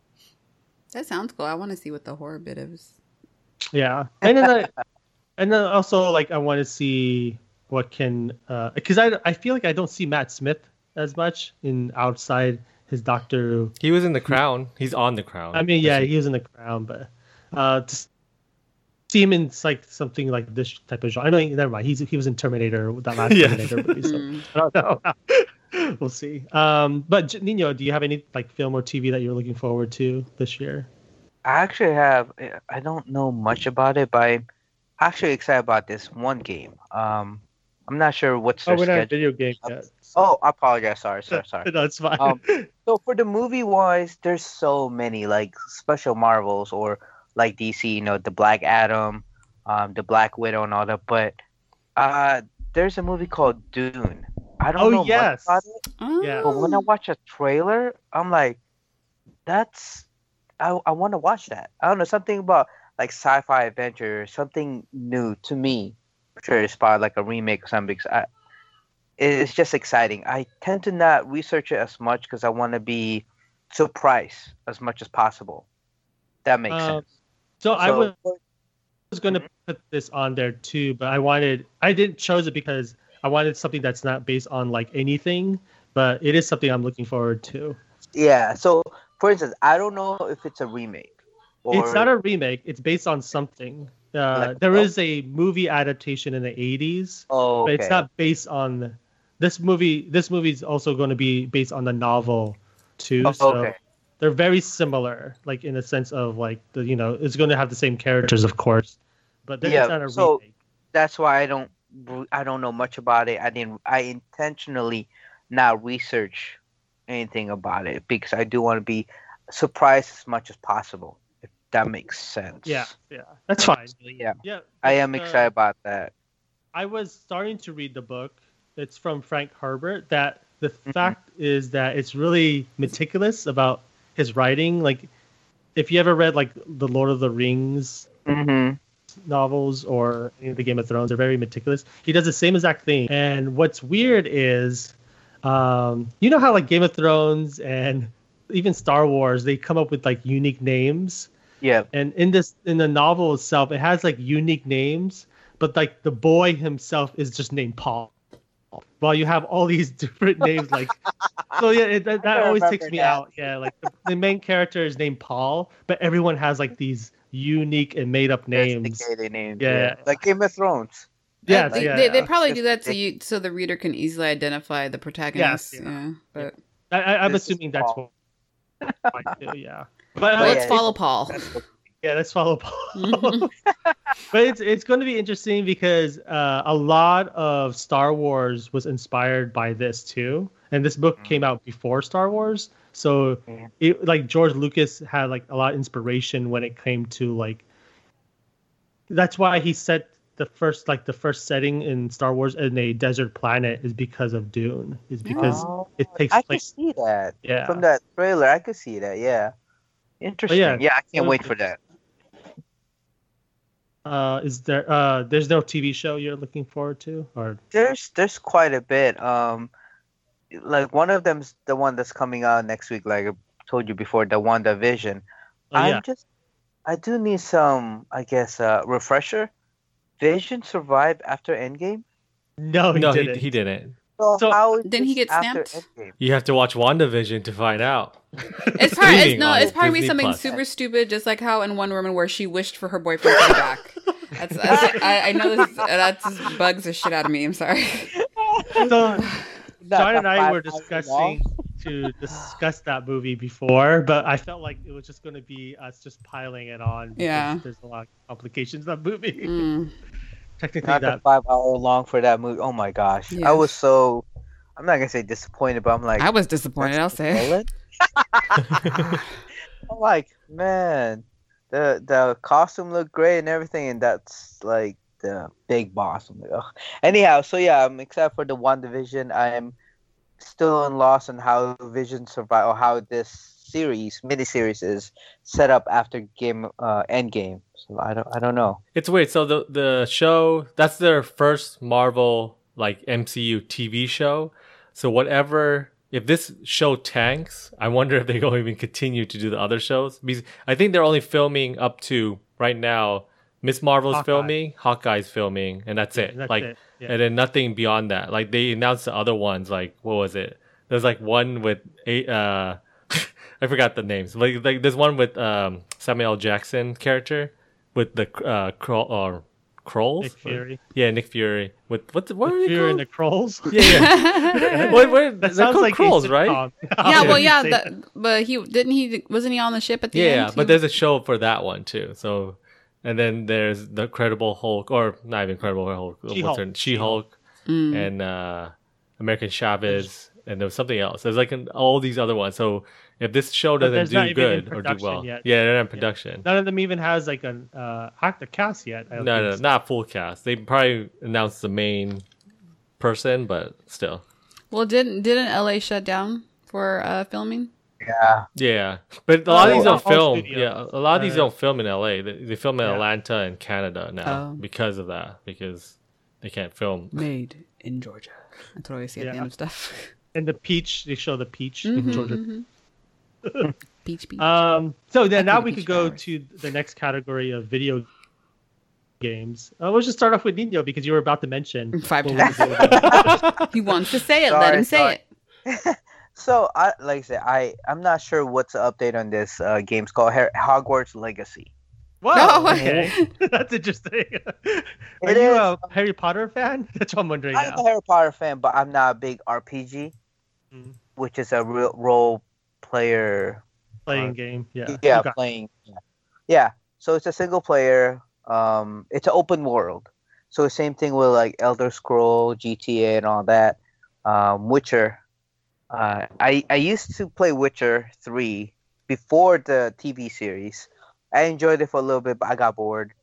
That sounds cool. I want to see what the horror bit is. Yeah, and then I, and then also like I want to see what can because I I feel like I don't see Matt Smith as much in outside his Doctor. He was in The Crown. He's on The Crown. I mean, yeah, he was in The Crown, but uh, to see him in like something like this type of genre. I know, never mind. He's he was in Terminator, that last Yes. Terminator movie. So Mm. I don't know. We'll see. Um, but J- Nino, do you have any like film or T V that you're looking forward to this year? I actually have. I don't know much about it, but I'm actually excited about this one game. Um, I'm not sure what's Oh, their we're not a schedule. video game yet. Oh, I apologize. Sorry, sorry, sorry. No, it's fine. Um, So for the movie wise, there's so many like special Marvels or like D C, you know, the Black Adam, um, the Black Widow, and all that. But uh, there's a movie called Dune. I don't Oh, know yes. much about it, Oh. Yeah. but when I watch a trailer, I'm like, that's I I want to watch that. I don't know, something about like sci-fi adventure, something new to me. I'm sure it's probably like a remake or something. Because I, it's just exciting. I tend to not research it as much because I want to be surprised as much as possible. That makes Um, sense. so I So- was was going to put this on there too, but I wanted I didn't chose it because I wanted something that's not based on like anything, but it is something I'm looking forward to. Yeah. So for instance, I don't know if it's a remake. Or, It's not a remake. It's based on something. Uh, Like- there is a movie adaptation in the eighties, Oh, but okay. it's not based on this movie. This movie is also going to be based on the novel too. Oh, so okay. they're very similar, like in the sense of like the you know it's going to have the same characters, of course, but Yeah, it's not a so- remake. That's why I don't I don't know much about it. I didn't I intentionally not research anything about it because I do want to be surprised as much as possible. If that makes sense. Yeah, yeah, that's fine. Yeah. Yeah, I am uh, excited about that. I was starting to read the book. It's from Frank Herbert. That the Mm-hmm. fact is that it's really meticulous about his writing. Like, if you ever read like the Lord of the Rings Mm-hmm. novels or any of the Game of Thrones, they're very meticulous. He does the same exact thing. And what's weird is, um, you know how like Game of Thrones and even Star Wars, they come up with like unique names. Yeah. And in this, in the novel itself, it has like unique names, but like the boy himself is just named Paul. While you have all these different names, like so, yeah, it, that, that I always takes remember me that. out. Yeah, like the, the main character is named Paul, but everyone has like these unique and made up names. Sophisticated names. Yeah. Like Game of Thrones. Yeah, they, yeah, they, they yeah. probably do that so you so the reader can easily identify the protagonist. Yes, yeah. yeah. But I, I, I'm This is assuming that's Paul. Mine too, yeah. But uh, But Let's yeah, follow Paul. yeah, let's follow Paul. But it's it's going to be interesting because uh, a lot of Star Wars was inspired by this too, and this book came out before Star Wars, so Yeah. it, like George Lucas had like a lot of inspiration when it came to like. That's why he set the first like the first setting in Star Wars in a desert planet is because of Dune, is because Oh, it takes I can place. see that Yeah, from that trailer. I could see that. Yeah, interesting. yeah, Yeah, I can't it- wait for that. uh, is there uh, there's no T V show you're looking forward to, or There's there's quite a bit. Um, like one of them's the one that's coming out next week. Like I told you before, the WandaVision. oh yeah, I'm just, I do need some, I guess, uh, refresher. Vision survived after Endgame. no, he no, he, didn't. he didn't. So, So- how is Didn't he this get after snapped? Endgame? You have to watch WandaVision to find out. It's probably it's, Streaming no, on it's probably Disney something Plus. super stupid, just like how in Wonder Woman where she wished for her boyfriend to come back. That's, that's I, I know this that just bugs the shit out of me. I'm sorry. So Not John the and I five were hours discussing long? to discuss that movie before, but I felt like it was just going to be us just piling it on. because Yeah. there's a lot of complications in that movie. Mm. Technically, Not the that five hour long for that movie. Oh my gosh, I Yes. was so. I'm not gonna say disappointed, but I'm like, I was disappointed. I'll that's say. Nolan? I'm like, man, the the costume looked great and everything, and that's like the big boss. I'm like, ugh. Anyhow, so yeah, I'm excited for the WandaVision. I'm still in loss on how Vision survived or how this series, miniseries, is set up after game uh, Endgame. So I don't, I don't know. It's weird. So the the show, that's their first Marvel like M C U T V show. So whatever, if this show tanks, I wonder if they're going to even continue to do the other shows. Because I think they're only filming up to right now. Miss Marvel's Hawkeye. filming, Hawkeye's filming, and that's it. that's like, it. Yeah. and then nothing beyond that. Like they announced the other ones. Like what was it? There's like one with eight. Uh, I forgot the names. Like like there's one with um Samuel L. Jackson character with the uh crawl or Krolls. Nick Fury. Yeah, Nick Fury. With what? The, what are Nick they Fury and called? the Krolls. Yeah, yeah. what, what, That they're sounds called like a Krolls, right? sitcom. Yeah, well, You yeah, say that, but he didn't he wasn't he on the ship at the Yeah, end? yeah, but He- there's a show for that one too. So, and then there's the Incredible Hulk, or not even Incredible Hulk. What's She-Hulk. her? She-Hulk Mm. and uh, American Chavez, and there was something else. There's like an, all these other ones. So if this show But doesn't there's not do even in good or do production well, yet. yeah, they're not in production. None of them even has like an uh actor cast yet. I No, don't no, think. not full cast. They probably announced the main person, but still. Well, didn't didn't L A shut down for uh, filming? Yeah, Yeah, but a lot of Oh, these don't all film. studios. Yeah, a lot of these Uh, don't film in L A. They, they film in Yeah. Atlanta and Canada now Oh. because of that. Because they can't film. Made in Georgia. That's what I always say at the Yeah. end of stuff. And the peach, they show the peach in Mhm, Georgia. mhm. Beach, beach. Um, so then now Happy we beach could go flowers. to the next category of video games. Uh, let's just start off with Nino because you were about to mention Five what we times. were doing. He wants to say it. Let Sorry, him say sorry. it. So I like I said, I I'm not sure what's the update on this uh, game. It's called Har- Hogwarts Legacy. Wow, No. okay, that's interesting. Are It you is. a Harry Potter fan? That's what I'm wondering I'm a now. Harry Potter fan, but I'm not a big R P G, Mm. which is a real role player. Playing uh, game, yeah. Yeah, Okay. playing. Yeah. yeah, so it's a single player. Um, it's an open world. So same thing with like Elder Scroll, G T A, and all that. Um, Witcher. Uh, I I used to play Witcher three before the T V series. I enjoyed it for a little bit, but I got bored.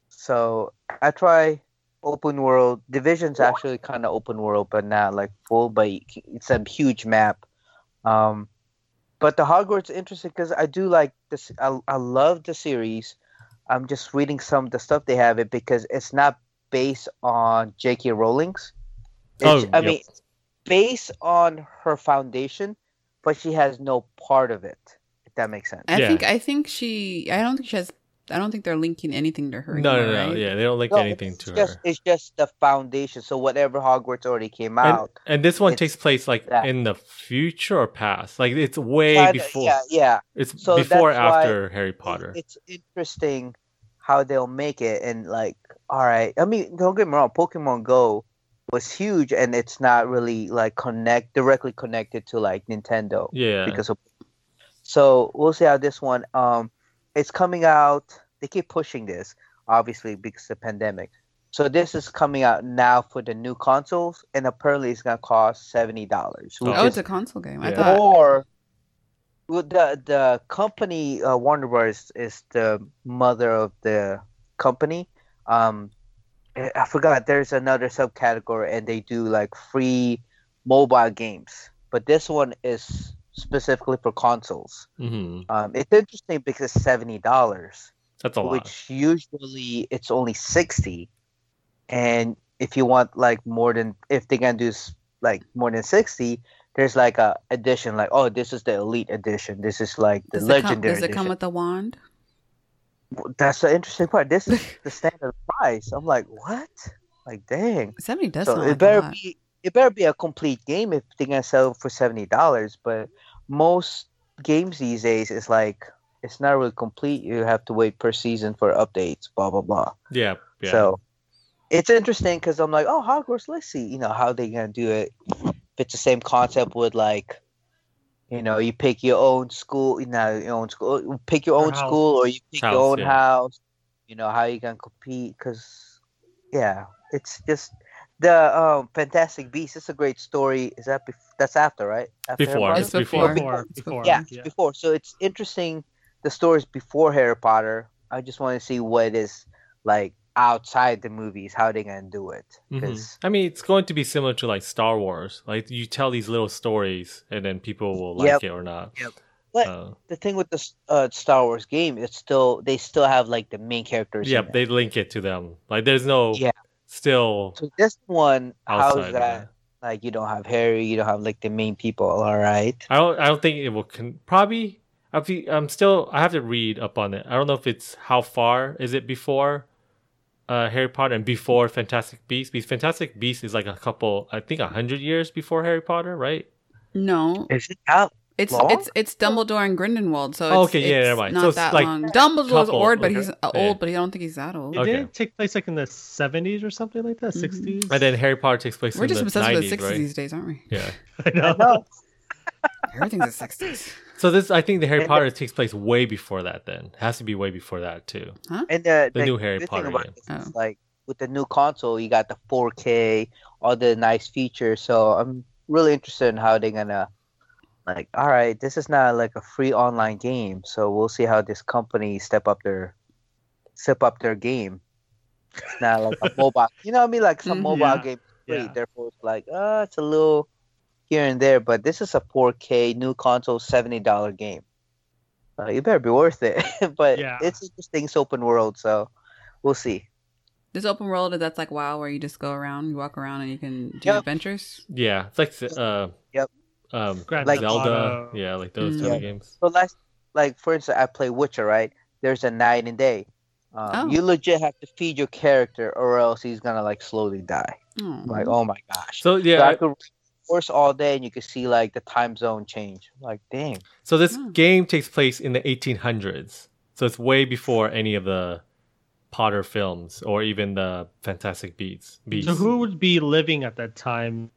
So I try open world. Division's actually kind of open world, but not like full. But it's a huge map. Um, but the Hogwarts is interesting because I do like this. I, I love the series. I'm just reading some of the stuff they have it because it's not based on J K. Rowling's. It's, Oh, I yep. mean, it's based on her foundation, but she has no part of it. If that makes sense. I Yeah. think I think she. I don't think she has. I don't think they're linking anything to her. No, no, anymore, no. right? Yeah, they don't link No, anything it's to just, her. It's just the foundation. So whatever Hogwarts already came And, out. and this one it's takes place like that. in the future or past. Like it's way kinda- before. Yeah, yeah. It's So before that's why after Harry Potter. It's interesting how they'll make it, and like, all right. I mean, don't get me wrong. Pokemon Go was huge, and it's not really like connect directly connected to like Nintendo Yeah. because of. So we'll see how this one. Um, it's coming out. They keep pushing this, obviously because of the pandemic. So this is coming out now for the new consoles, and apparently it's gonna cost seventy dollars. Oh, it's a console game. I Yeah. thought. Or well, the the company uh, Warner Bros. Is the mother of the company. Um, I I forgot. There's another subcategory, and they do like free mobile games. But this one is specifically for consoles. hmm Um, it's interesting because it's seventy dollars, That's a lot. which usually it's only sixty. And if you want like more than, if they can do s- like more than sixty, there's like a edition like, oh, this is the elite edition. This is like the Does it, come, legendary does it come edition. with a wand? That's the interesting part. This is the standard price. I'm like, what? Like, dang. seventy does So sound it like a better lot. be it better be a complete game if they're gonna sell it for seventy dollars. But most games these days is like it's not really complete. You have to wait per season for updates. Blah blah blah. Yeah, yeah. So it's interesting because I'm like, oh, Hogwarts. Let's see, you know, how they gonna do it. If it's the same concept with like, you know, you pick your own school, you know, your own school, you pick your Or own house. school, or you pick House, your own yeah. house. You know how you can compete because, yeah, it's just the um, Fantastic Beasts. It's a great story. Is that bef- that's after right? After Harry Before. Potter? It's before. Before, It's before, Yeah, it's yeah. before. So it's interesting. The stories before Harry Potter. I just want to see what is like outside the movies, how they gonna do it. Mhm. Because I mean, it's going to be similar to like Star Wars. Like you tell these little stories, and then people will like Yep. it or not. Yep. But Uh, the thing with the uh, Star Wars game, it's still they still have like the main characters. yeah, in it. they link it to them. Like there's no Yeah. still So this one, how's outside. of that? it. Like you don't have Harry, you don't have like the main people. All right. I don't. I don't think it will. Con- probably. I'll be, I'm still. I have to read up on it. I don't know if it's how far is it before uh, Harry Potter and before Fantastic Beasts. Because Fantastic Beasts is like a couple. I think a hundred years before Harry Potter, right? No, Is it out? it's Long? it's it's Dumbledore and Grindelwald. So it's, Oh, okay, yeah, it's never mind. not So it's that like long. Dumbledore's couple, old, but okay. he's uh, Yeah. old, but I don't think he's that old. It Okay. didn't take place like in the seventies or something like that, Mhm. sixties. And then Harry Potter takes place We're in just the obsessed with the nineties, sixties right? these days, aren't we? Yeah. I know. I know. Everything's the sixties. So this, I think, the Harry And Potter takes place way before that. Then it has to be way before that too. And the, The new Harry good Potter thing about game. this is Oh. like with the new console, you got the four K, all the nice features. So I'm really interested in how they're gonna like. All right, this is not like a free online game, so we'll see how this company step up their step up their game. It's not like a mobile. You know what I mean? Like some Mhm. mobile Yeah. game, free. Yeah. Therefore, it's like, uh, it's a little here and there. But this is a four K new console, seventy dollar game. Uh, you better be worth it. But Yeah. it's interesting. It's open world, so we'll see. This open world, that's like WoW, where you just go around, you walk around, and you can do Yep. adventures. Yeah, it's like uh, Yep. um, Grand Like- Theft Zelda. Auto. Yeah, like those Mm. type Yeah. of games. So like, like for instance, I play Witcher, right? There's a night and day. Um, Oh. You legit have to feed your character, or else he's gonna like slowly die. Oh. I'm like, oh my gosh. So yeah, So I I- could horse all day, and you can see like the time zone change. I'm like, dang. so this Hmm. game takes place in the eighteen hundreds. So it's way before any of the Potter films or even the Fantastic Beasts. Beasts. So who would be living at that time?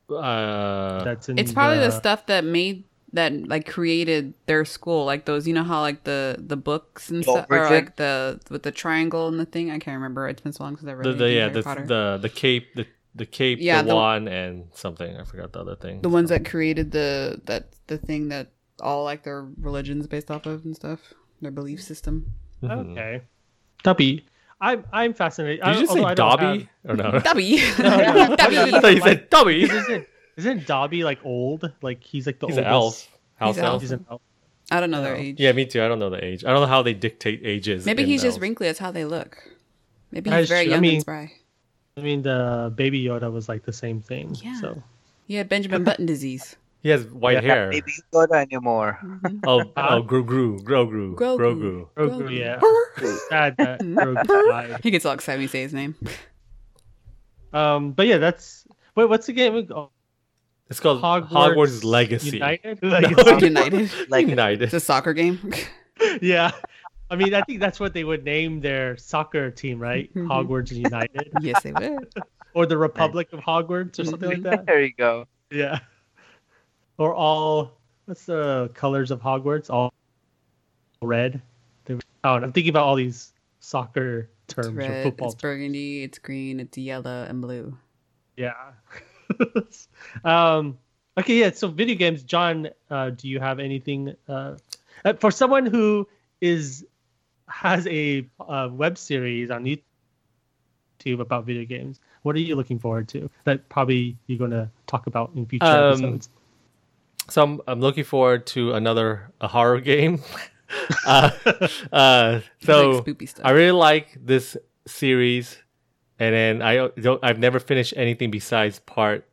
Uh, That's in. It's probably the the stuff that made that like created their school, like those, you know how like the the books and Oh, stuff, or Bridget? like the with the triangle and the thing. I can't remember. It's been so long since I read the, the anything yeah Harry the, Potter. the the cape the the cape Yeah, the, the- wand and something I forgot the other thing. the ones that created the that the thing that all like their religions based off of and stuff, their belief system. Mhm. Okay. Dobby. I'm I'm fascinated. Did you just say Dobby or no? Dobby. No, no. Dobby. I thought you said Dobby. Isn't isn't Dobby like old? Like he's like the He's an oldest. elf. House He's an elf. elf. He's an elf. I don't know their Oh. age. Yeah, me too. I don't know the age. I don't know how they dictate ages. Maybe in he's just elves. wrinkly. That's how they look. Maybe That he's is very true. I young mean- and spry. I mean, the Baby Yoda was like the same thing. Yeah. So He had Benjamin Button disease. He has white Yeah, hair. Maybe you go there anymore. Mhm. Oh, oh, Gru Gru, Grogu, Grogu. Grogu. Grogu, Grogu. yeah. Sad that Grogu died. He gets all excited when you say his name. Um, but yeah, that's wait. What's the game? Oh, It's called Hogwarts, Hogwarts, Legacy. United. No, United. Like United. It's a soccer game. Yeah. I mean, I think that's what they would name their soccer team, right? Mhm. Hogwarts United, Yes, they would. or the Republic of Hogwarts, or something like that. there you go. Yeah. Or all. What's the colors of Hogwarts? All red. There was- Oh, and I'm thinking about all these soccer It's terms or red, football. it's burgundy, it's green, it's yellow, and blue. Yeah. um. Okay. Yeah. So video games, John. Uh, do you have anything uh, uh, for someone who is has a uh, web series on YouTube about video games? What are you looking forward to that probably you're going to talk about in future Um, episodes? So I'm, I'm looking forward to another a horror game. uh, uh, so Like spoopy stuff. I really like this series, and then I don't. I've never finished anything besides part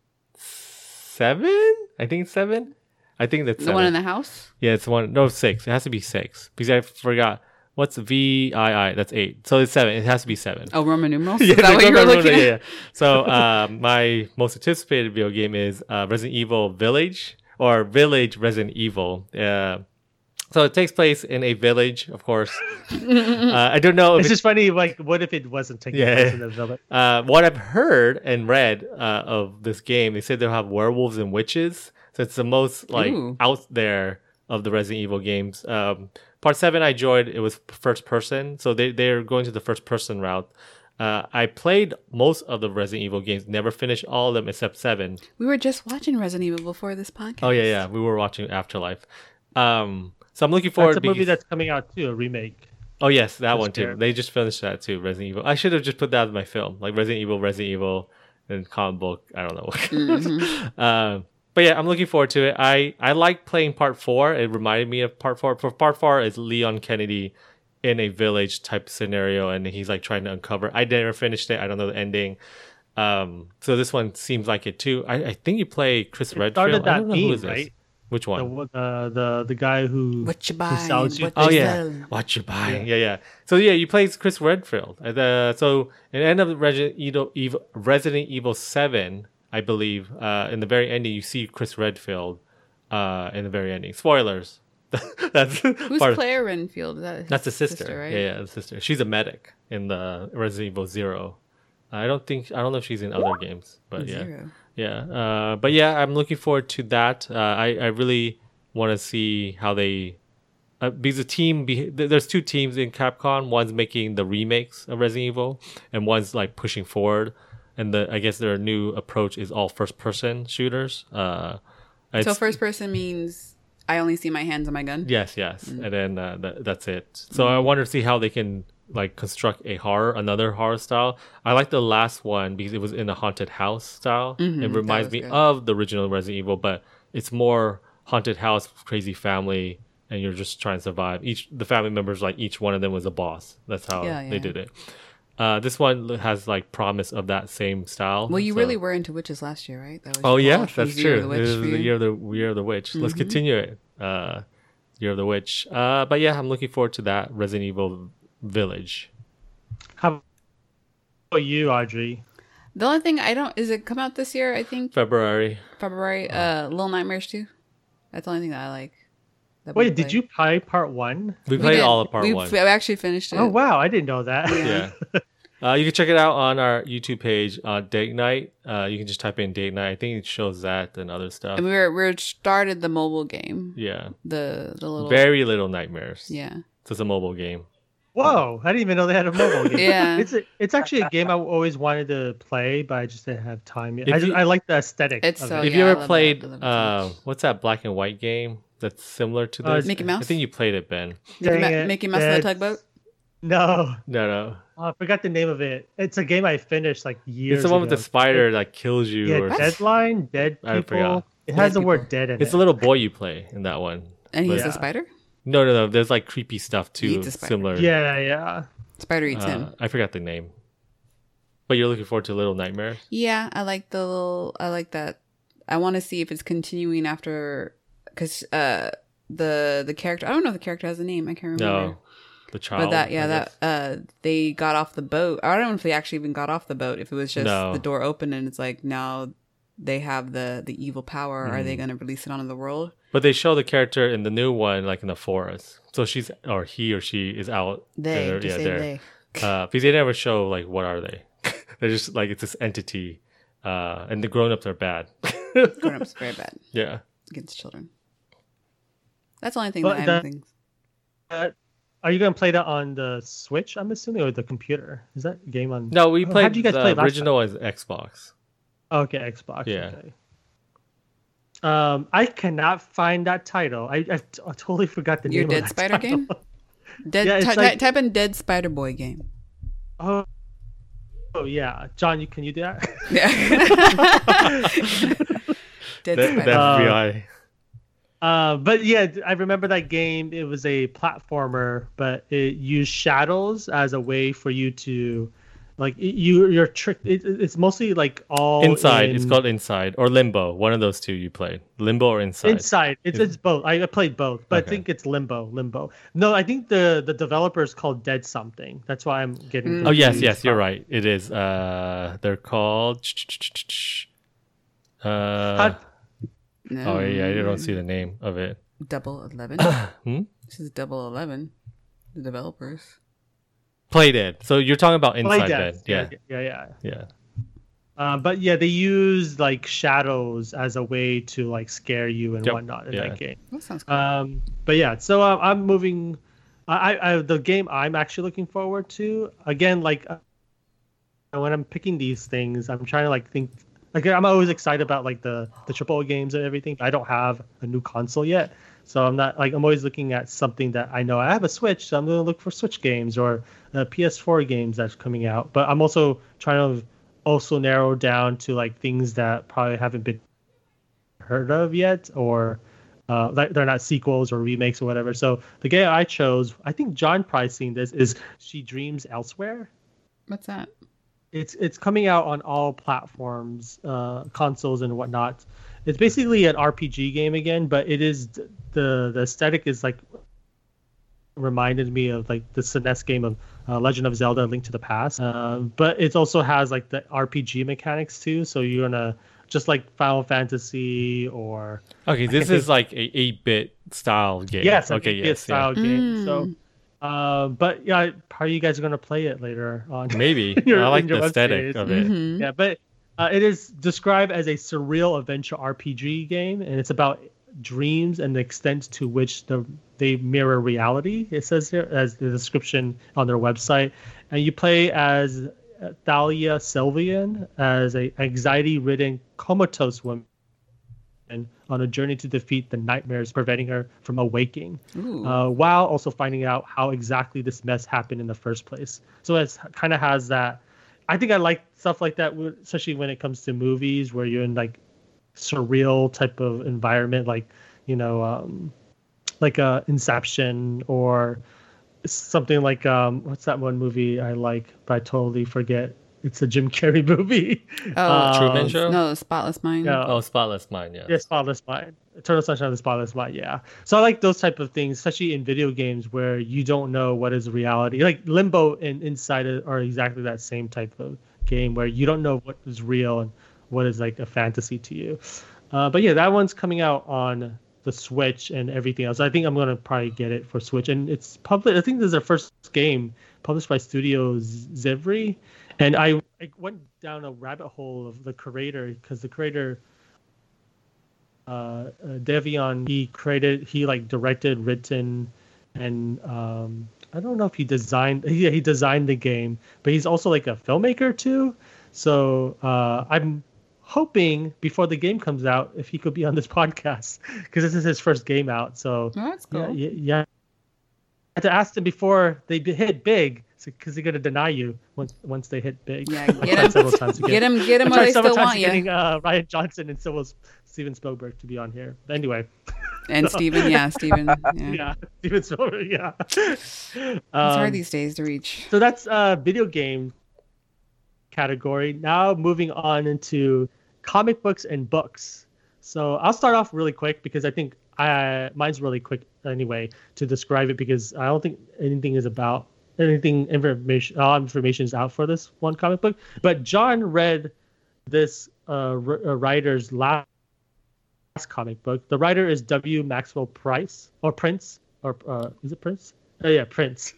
seven. I think it's seven. I think that's The seven. one in the house? Yeah, it's one. No, six. It has to be six because I forgot what's V I I. That's eight. So it's seven. It has to be seven. Oh, Roman numerals? Yeah, Is that what no, you were no, no, looking no, at? yeah, yeah. So uh, my most anticipated video game is uh, Resident Evil Village or Village Resident Evil. Uh, so it takes place in a village, of course. uh, I don't know if It's it's just funny. Like, what if it wasn't taking Yeah. place in the village? uh, what I've heard and read uh, of this game. They said they'll have werewolves and witches. So it's the most like Ooh. out there of the Resident Evil games. Um, part seven I enjoyed. It was first person, so they they're going to the first person route. Uh, I played most of the Resident Evil games, never finished all of them except seven. We were just watching Resident Evil before this podcast. Oh yeah, yeah, we were watching Afterlife. Um, so I'm looking That's forward. a movie because- that's coming out too, a remake. Oh yes, that That's one too. fair. They just finished that too, Resident Evil. I should have just put that as my film, like Resident Evil, Resident Evil, and comic book. I don't know. Mm-hmm. uh, but yeah, I'm looking forward to it. I I like playing part four. It reminded me of part four. For part four is Leon Kennedy in a village type scenario, and he's like trying to uncover. I never finished it. I don't know the ending. Um, so this one seems like it too. I, I think you play Chris It Redfield. started I that don't know who meme, is this. right? Which The, one? the the the guy who What you who buy? sells you. What Oh they yeah, sell. what you buy? Yeah, yeah. So yeah, you play Chris Redfield. Uh, the, so in the end of Resident Evil, Evil, Resident Evil Seven, I believe, uh, in the very ending, you see Chris Redfield. Uh, in the very ending, spoilers. That's Who's part of- Claire Renfield? Is that his That's the sister. right? Yeah, yeah, the sister. She's a medic in the Resident Evil Zero. I don't think I don't know if she's in other games, but yeah. Zero. Yeah, uh, but yeah, I'm looking forward to that. Uh, I I really want to see how they uh, because the team be, th- there's two teams in Capcom. One's making the remakes of Resident Evil, and one's like pushing forward. And the I guess their new approach is all first person shooters. Uh, So it's- first person means I only see my hands on my gun? Yes, yes, and then uh, th- that's it. So I want to see how they can like construct a horror, another horror style. I like the last one because it was in a haunted house style. Mhm, it that reminds was me good. of the original Resident Evil, but it's more haunted house, crazy family, and you're just trying to survive. Each the family members, like each one of them was a boss. That's how Yeah, they yeah. did it. Uh, this one has like promise of that same style. Well, you so- really were into witches last year, right? That was Oh your yeah, launch was that's Year of true. the It Witch was for the you. year of the year of the witch. Let's Mhm. continue it. Uh, year of the witch. Uh, but yeah, I'm looking forward to that Resident Evil Village. How about you, Audrey? The only thing I don't is it come out this year? I think February. February. Uh, Little Nightmares two. That's the only thing that I like. that we Wait, did played. you play part one? We We played did. all of part we, one. We actually finished it. Oh wow, I didn't know that. Yeah. Uh, you can check it out on our YouTube page on Date Night. Uh, you can just type in Date Night. I think it shows that and other stuff. And we were we were started the mobile game. Yeah. The the little Very Little Nightmares. yeah. So it's a mobile game. Whoa, I didn't even know they had a mobile game. Yeah. It's a, it's actually a game I always wanted to play, but I just didn't have time yet. If I, just, you- I like the aesthetic. It's of so- it. if yeah, you I ever love played, that. I love it so uh, much. what's that black and white game that's similar to Uh, this? Mickey I Mouse? think you played it, Ben. Mickey, Dang Ma- it, Mickey Mouse and the it's- tugboat. No, No, no. oh, I forgot the name of it. It's a game I finished like years. It's the one with the ago. spider that kills you. Yeah, or Deadline, Dead I People. forgot. It has Dead the word People. dead in It's it. the little boy you play in that one. And he's Yeah. a spider. No, no, no. There's like creepy stuff He too. eats a spider. Similar. Yeah, yeah. Spider eats Uh, him. I forgot the name. But you're looking forward to Little Nightmares? Yeah, I like the little. I like that. I want to see if it's continuing after, because uh, the the character. I don't know if the character has a name. I can't remember. No. The child. But that, yeah, I that guess. uh, they got off the boat. I don't know if they actually even got off the boat. If it was just No. the door open and it's like now they have the the evil power. Are Mm. they going to release it onto the world? But they show the character in the new one, like in the forest. So she's, or he or she is out. They there. just yeah, say there. they. Uh, because they never show, like, what are they? They're just like, it's this entity. Uh, and the grown ups are bad. Grown ups very bad Yeah. against children. That's the only thing But that I that- think. are you gonna play that on the Switch? I'm assuming, or the computer? Is that game on? No, we Oh, played how'd you guys the play last original as Xbox. Okay, Xbox. Yeah. Okay. Um, I cannot find that title. I, I, I totally forgot the Your name Dead of that Spider title. game? Dead, Yeah, it's ty- like- type in Dead Spider Boy game. Oh, oh yeah, John, you can you do that? Yeah. Dead The, Spider. the Uh, F B I. Uh, but yeah, I remember that game. It was a platformer, but it used shadows as a way for you to, like, it, you you're tricked. It, it's mostly like all Inside. in- It's called Inside or Limbo. One of those two you played. Limbo or Inside. Inside. It's it's both. I I played both, but Okay. I think it's Limbo. Limbo. No, I think the the developer is called Dead Something. That's why I'm getting. Oh yes, confused yes, you're from- right. It is. Uh, they're called. Uh, How- No. oh yeah, I don't see the name of it. Double Eleven. Hmm? This is Double Eleven. The developers. Playdead. So you're talking about Play Inside Dead. then? Yeah, yeah, yeah. yeah. Um, but yeah, they use like shadows as a way to like scare you and Yep. whatnot in Yeah. that game. That sounds cool. Um, but yeah, so uh, I'm moving. I, I the game I'm actually looking forward to again. Like uh, when I'm picking these things, I'm trying to like think. Like I'm always excited about like the the triple A games and everything. I don't have a new console yet, so I'm not like I'm always looking at something that I know I have a Switch, so I'm gonna look for Switch games or uh, P S four games that's coming out. But I'm also trying to also narrow down to like things that probably haven't been heard of yet, or uh, like they're not sequels or remakes or whatever. So the game I chose, I think John probably seen this, is She Dreams Elsewhere. What's that? It's it's coming out on all platforms, uh, consoles and whatnot. It's basically an R P G game again, but it is the the aesthetic is like reminded me of like the S N E S game of uh, Legend of Zelda: Link to the Past. Uh, but it also has like the R P G mechanics too. So you're gonna just like Final Fantasy or Okay, this can't is like a eight-bit style game. yes, Okay. okay, Yes. style Yeah. game. Mm. So. Uh, but yeah, how are you guys gonna play it later on? Maybe. Your- I like in your the web aesthetic series. of it. Mhm. Yeah, but uh, it is described as a surreal adventure R P G game, and it's about dreams and the extent to which the they mirror reality. It says here as the description on their website, and you play as Thalia Sylvian as a anxiety-ridden comatose woman on a journey to defeat the nightmares preventing her from awaking, Ooh. uh, while also finding out how exactly this mess happened in the first place. So it kind of has that. I think I like stuff like that, especially when it comes to movies where you're in like surreal type of environment, like you know, um, like uh, Inception or something like um, what's that one movie I like, but I totally forget. It's a Jim Carrey movie. Oh, Truman Show? no, Spotless Mind. Yeah. Oh, Spotless Mind. Yeah. Yeah, Spotless Mind. Eternal Sunshine of the Spotless Mind, yeah. So I like those type of things, especially in video games where you don't know what is reality. Like Limbo and Inside are exactly that same type of game where you don't know what is real and what is like a fantasy to you. Uh, but yeah, that one's coming out on the Switch and everything else. I think I'm gonna probably get it for Switch, and it's public. I think this is their first game published by Studio Zivri, and I, I went down a rabbit hole of the creator because the creator. Uh, uh, Devion, he created, he like directed, written, and um, I don't know if he designed. He he designed the game, but he's also like a filmmaker too. So uh, I'm hoping before the game comes out, if he could be on this podcast because this is his first game out. So Oh, that's yeah, cool. yeah, yeah. I had to ask them before they b- hit big, because they're gonna deny you once once they hit big. Yeah, I get tried him, several times to get him, get him I while tried they several still times want you. getting uh, Ryan Johnson and so was Steven Spielberg to be on here. But anyway, And Steven, yeah, Steven. Yeah. yeah, Steven Spielberg, yeah. It's Um, hard these days to reach. so that's uh video game category. Now moving on into comic books and books. So I'll start off really quick because I think I mine's really quick anyway to describe it because I don't think anything is about anything information all information is out for this one comic book. But John read this uh, r- uh writer's last comic book. The writer is W. Maxwell Price or Prince or uh, is it Prince? Oh yeah, Prince.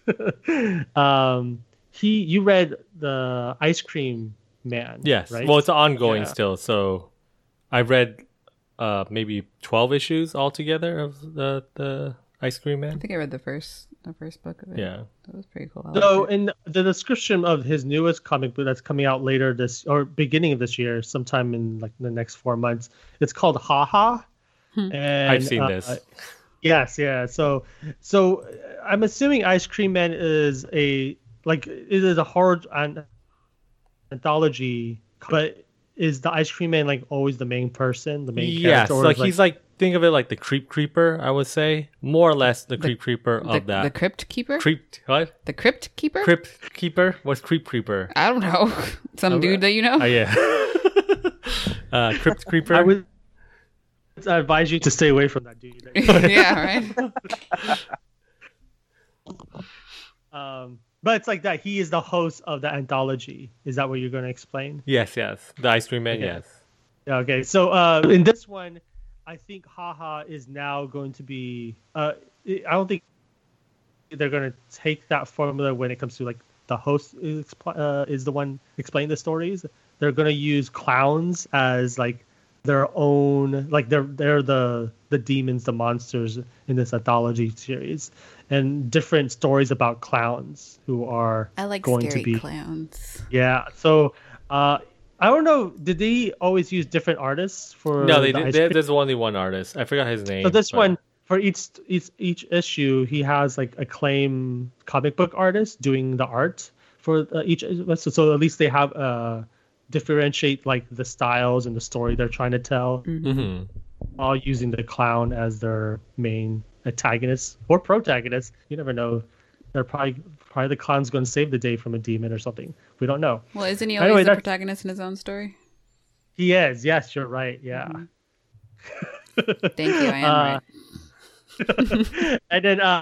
um, he you read the Ice Cream Man. Yes. Right? Well, it's ongoing Yeah. still. So I read uh, maybe twelve issues altogether of the the Ice Cream I Man? think I read the first the first book of it. Yeah. That was pretty cool. I So liked it. in the description of his newest comic book that's coming out later this or beginning of this year, sometime in like the next four months, it's called Ha Ha. Hmm. And I've seen uh, this. Yes, yeah. So, so uh, I'm assuming Ice Cream Man is a like it is a horror an- anthology, but is the Ice Cream Man like always the main person, the main Yes, character? or like is, he's like think of it like the Creep Creeper, I would say. More or less the, The- Creep Creeper the, of that. the Crypt Keeper. Creep what? The Crypt Keeper. Crypt Keeper? What's Creep Creeper? I don't know. Some Oh, dude that you know. Oh yeah. uh Crypt Creeper. I would I advise you to stay away from that dude. Yeah, right. um, but it's like that. He is the host of the anthology. Is that what you're going to explain? Yes, yes. The Ice Cream Man, Okay. yes. Yeah, okay. So uh, in this one, I think Haha is now going to be. Uh, I don't think they're going to take that formula when it comes to like the host is, uh, is the one explaining the stories. They're going to use clowns as like their own, like they're they're the the demons, the monsters in this anthology series, and different stories about clowns who are I like going scary to be. clowns. Yeah. So uh, I don't know. Did they always use different artists for? No, they the did. ice There, cream? there's only one artist. I forgot his name. So this but- one for each each each issue, he has like acclaimed comic book artists doing the art for uh, each. So, so at least they have uh differentiate like the styles and the story they're trying to tell, Mhm. all using the clown as their main antagonist or protagonist. You never know. They're probably probably the clown's going to save the day from a demon or something. We don't know. Well, isn't he Anyway, always the that's- protagonist in his own story? He is. Yes, you're right. Yeah. Thank you. I am Uh, right. and then uh,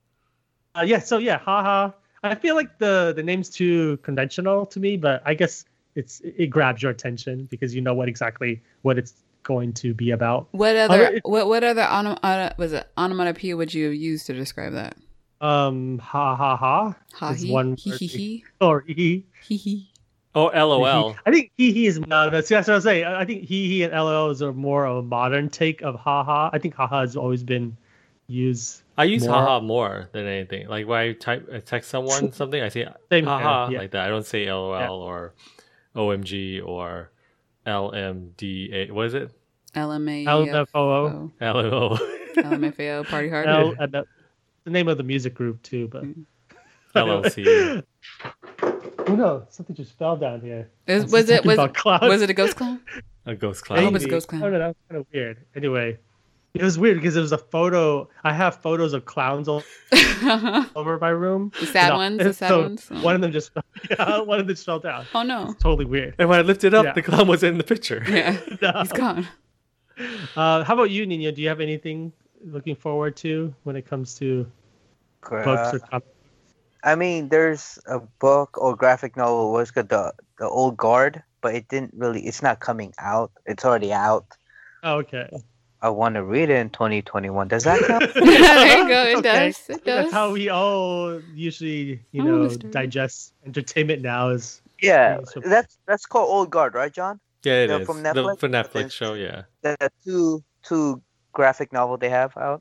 uh yeah so yeah haha I feel like the the name's too conventional to me, but I guess it's it grabs your attention because you know what exactly what it's going to be about. What other Alright. what what other onom- uh, was it onomatopoeia would you have used to describe that? um ha ha ha Ha is he one he word. he he or he he he. Oh, LOL. I think he he is no that's, that's what I was saying. I I think he he and L O Ls are more of a modern take of haha. I think haha has always been used. I use more. haha more than anything. Like when I type I text someone something, I say Same haha here, yeah. like that. I don't say LOL Yeah. or O M G or L M D A. What is it? L M A L M F O O. L M O. L M F A O party hard. L M F the name of the music group too, but L L C. Oh no, something just fell down here. Is, Since was we're it talking was, about clouds. was it a ghost clown? A ghost I clown. hope it's a Maybe. ghost clown. Oh no, that was kind of weird. Anyway, it was weird because there was a photo. I have photos of clowns all The over my room. sad And I- ones. The sad so ones. Oh. One of them just yeah, one of them just fell down. Oh no. Totally weird. And when I lifted up, Yeah. the clown was in the picture. Yeah, No. he's gone. Uh, how about you, Nino? Do you have anything looking forward to when it comes to books Uh, or comics? I mean, there's a book or graphic novel. What's called the the Old Guard, but it didn't really. It's not coming out. It's already out. Oh, okay. I want to read it in twenty twenty-one. Does that count? there you go. It Okay. does. It does. That's how we all usually, you Oh, know, Mister digest entertainment now. Is yeah, Yeah, so- that's that's called Old Guard, right, John? Yeah, it They're is. from The, Netflix? for Netflix Then- show, yeah. The two two graphic novel they have out.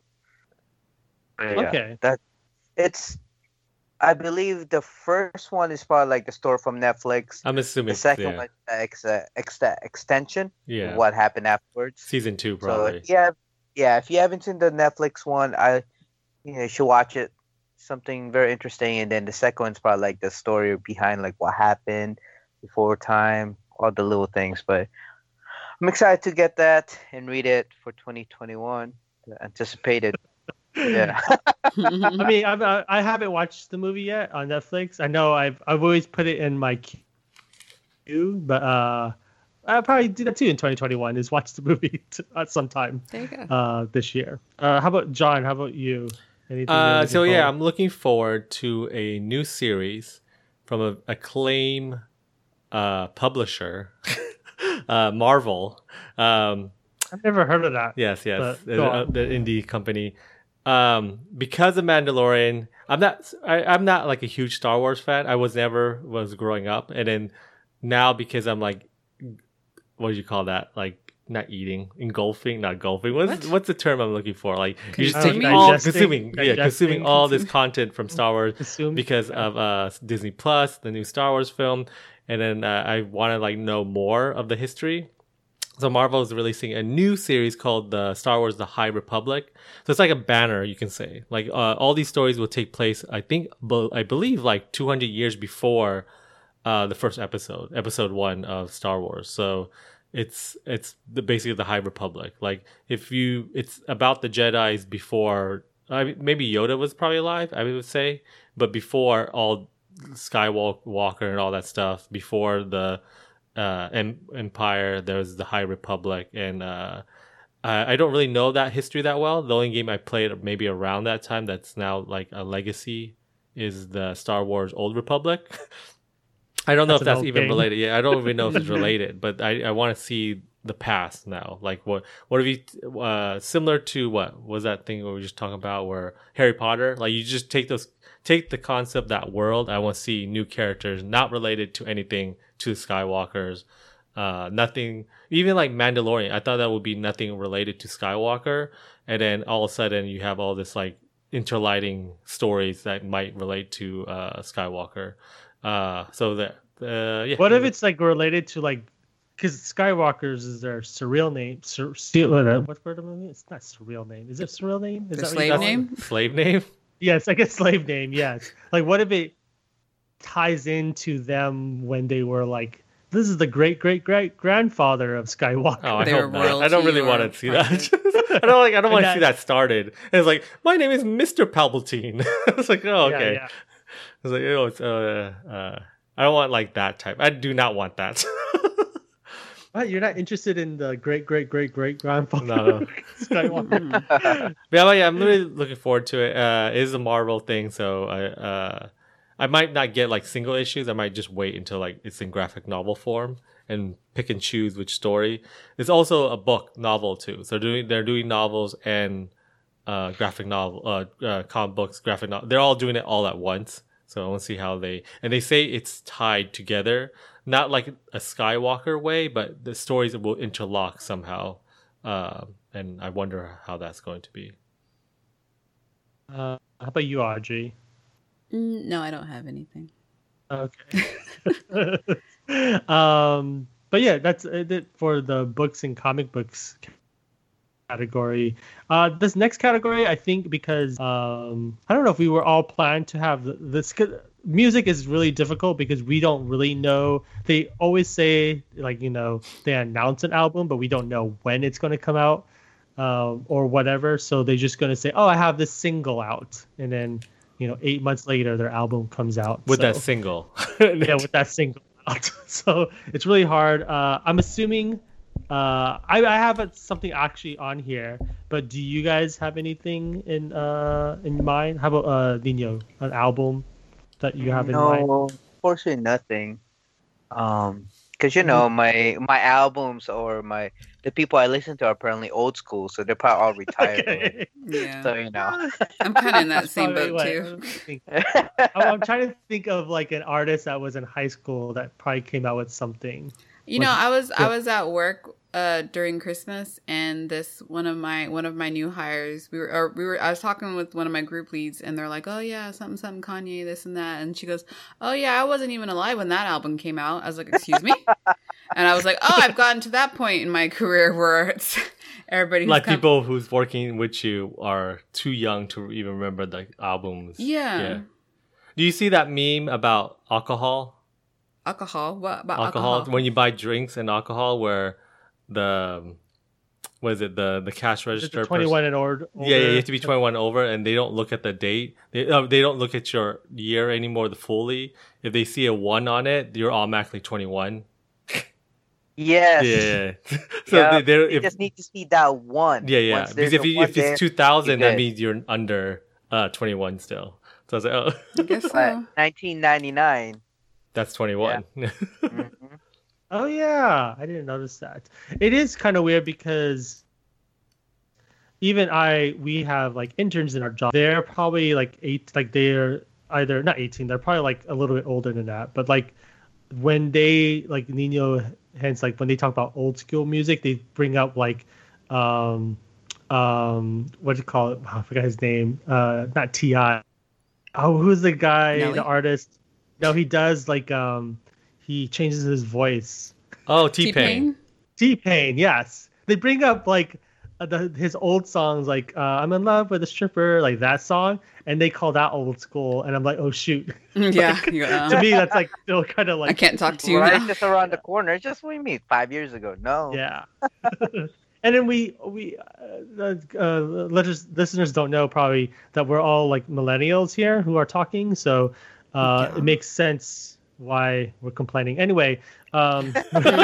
Yeah, okay. that it's. I believe the first one is probably like the story from Netflix. I'm assuming. The second yeah. one is the ex, uh, ex, extension. Yeah. What happened afterwards? Season two, So probably. yeah, yeah. If you haven't seen the Netflix one, I, you know, you should watch it. Something very interesting, and then the second one's probably like the story behind like what happened before time, all the little things. But I'm excited to get that and read it for twenty twenty-one. Anticipated. Yeah. I mean, I've, I I haven't watched the movie yet on Netflix. I know I've I've always put it in my queue, but uh, I'll probably do that too in twenty twenty-one. Is watch the movie t- at some time There you go. uh, this year. Uh, how about John? How about you? Anything? you're Uh, looking so yeah, forward- I'm looking forward to a new series from a acclaim uh, publisher, uh, Marvel. Um, I've never heard of that. yes, yes, But the, go uh, on. the indie company. Um, because of Mandalorian, I'm not. I, I'm not like a huge Star Wars fan. I was never was growing up, and then now because I'm like, what do you call that? Like not eating, engulfing, not golfing. What's What? what's the term I'm looking for? Like you're just Consuming? taking all Digesting? consuming, yeah, Digesting? consuming all this Consuming. content from Star Wars Consume? because of uh Disney Plus, the new Star Wars film, and then uh, I want to like know more of the history. So Marvel is releasing a new series called the Star Wars: The High Republic. So it's like a banner, you can say. Like uh, all these stories will take place, I think, be- I believe, like two hundred years before uh, the first episode, Episode One of Star Wars. So it's it's the, basically the High Republic. Like if you, it's about the Jedi's before. I mean, maybe Yoda was probably alive, I would say, but before all Skywalker and all that stuff, before the uh em- Empire, there was the High Republic, and uh I, I don't really know that history that well. The only game I played maybe around that time that's now like a legacy is the Star Wars Old Republic. I don't know That's if an that's old even game. related. Yeah, I don't even know if it's related, but I, I want to see the past now. Like what what have you uh similar to what was that thing we were just talking about where Harry Potter? Like you just take those take the concept, that world. I want to see new characters not related to anything to the Skywalkers. Uh, nothing, even like Mandalorian. I thought that would be nothing related to Skywalker, and then all of a sudden you have all this like interlighting stories that might relate to uh, Skywalker. Uh, so that uh, yeah. What if it's like related to like, because Skywalker's is their surreal name? Sur, sur, uh, what's word of movie? It's not surreal name. Is it surreal name? Is Their that what you slave call it? name? slave name? Yes, like a slave name. Yes. Like, what if it ties into them when they were like, this is the great great great grandfather of Skywalker. Oh, I They hope were not. I don't royalty really or want to see that. president. I don't like. I don't want to And see that- that started. And it's like my name is Mister Palpatine. It's like, oh, Yeah, okay. yeah. It's like, oh, it's uh, uh, I don't want like that type. I do not want that. What? You're not interested in the great great great great grandfather No. of Skywalker? Mm. Yeah, but yeah, I'm really looking forward to it. Uh, it is a Marvel thing, so I uh, I might not get like single issues. I might just wait until like it's in graphic novel form and pick and choose which story. It's also a book novel too, so doing they're doing novels and uh, graphic novel, uh, uh, comic books, graphic novel. They're all doing it all at once. So I want to see how they and they say it's tied together, not like a Skywalker way, but the stories will interlock somehow. Uh, and I wonder how that's going to be. Uh, how about you, Audrey? Mm, no, I don't have anything. Okay. um, but yeah, that's it for the books and comic books category. Uh, this next category, I think, because um, I don't know if we were all planned to have th- this. Music is really difficult because we don't really know. They always say, like, you know, they announce an album, but we don't know when it's going to come out um, or whatever. So they're just going to say, oh, I have this single out. And then, you know, eight months later, their album comes out. With so, that single. yeah, with that single out. So it's really hard. Uh, I'm assuming uh, I, I have a, something actually on here, but do you guys have anything in uh, in mind? How about uh, Nino, an album that you have in mind? No, unfortunately, nothing. Um, because you know my my albums or my the people I listen to are apparently old school, so they're probably all retired. already. Okay. Yeah, So you know, I'm kind of in that That's same probably boat what- too. I'm thinking. I'm, I'm trying to think of like an artist that was in high school that probably came out with something. You know, Like- I was I Yeah. was at work uh during Christmas, and this one of my one of my new hires, we were or we were I was talking with one of my group leads, and they're like, oh yeah, something something Kanye, this and that, and she goes, oh yeah, I wasn't even alive when that album came out. I was like, excuse me, and I was like, oh, I've gotten to that point in my career where it's everybody who's Like come- people who's working with you are too young to even remember the albums. yeah. Do you see that meme about alcohol? Alcohol. What about alcohol, alcohol? when you buy drinks and alcohol, where the what is it the the cash Is it register the twenty-one person- and older? yeah, yeah, you have to be twenty-one over, and they don't look at the date. They uh, they don't look at your year anymore. The fully, if they see a one on it, you're automatically twenty-one. yes, Yeah. So yeah, they, they're you if just need to see that one. yeah yeah Once because there's if a you, one if it's there, two thousand, you're that good. means you're under uh twenty-one still. So I was like, oh, I guess so. But nineteen ninety-nine. that's twenty-one. Mhm. Oh yeah, I didn't notice that. It is kind of weird because even I, we have like interns in our job. They're probably like eight, like they're either not eighteen. They're probably like a little bit older than that. But like when they like Nino hence like when they talk about old school music, they bring up like um um what do you call it? Oh, I forgot his name. Uh, not T I. Oh, who's the guy? Nelly? The artist? No, he does like um he changes his voice. Oh, T-Pain. T-Pain, yes. They bring up like uh, the, his old songs, like uh, "I'm in love with a stripper," like that song, and they call that old school. And I'm like, oh shoot. Yeah, Like, yeah. to me, that's like still kind of like I can't talk to you Right, now. just around the corner. It's just what we meet five years ago. No. Yeah. And then we we uh, uh, listeners, listeners don't know probably that we're all like millennials here who are talking, so uh, Yeah. it makes sense why we're complaining. Anyway, um,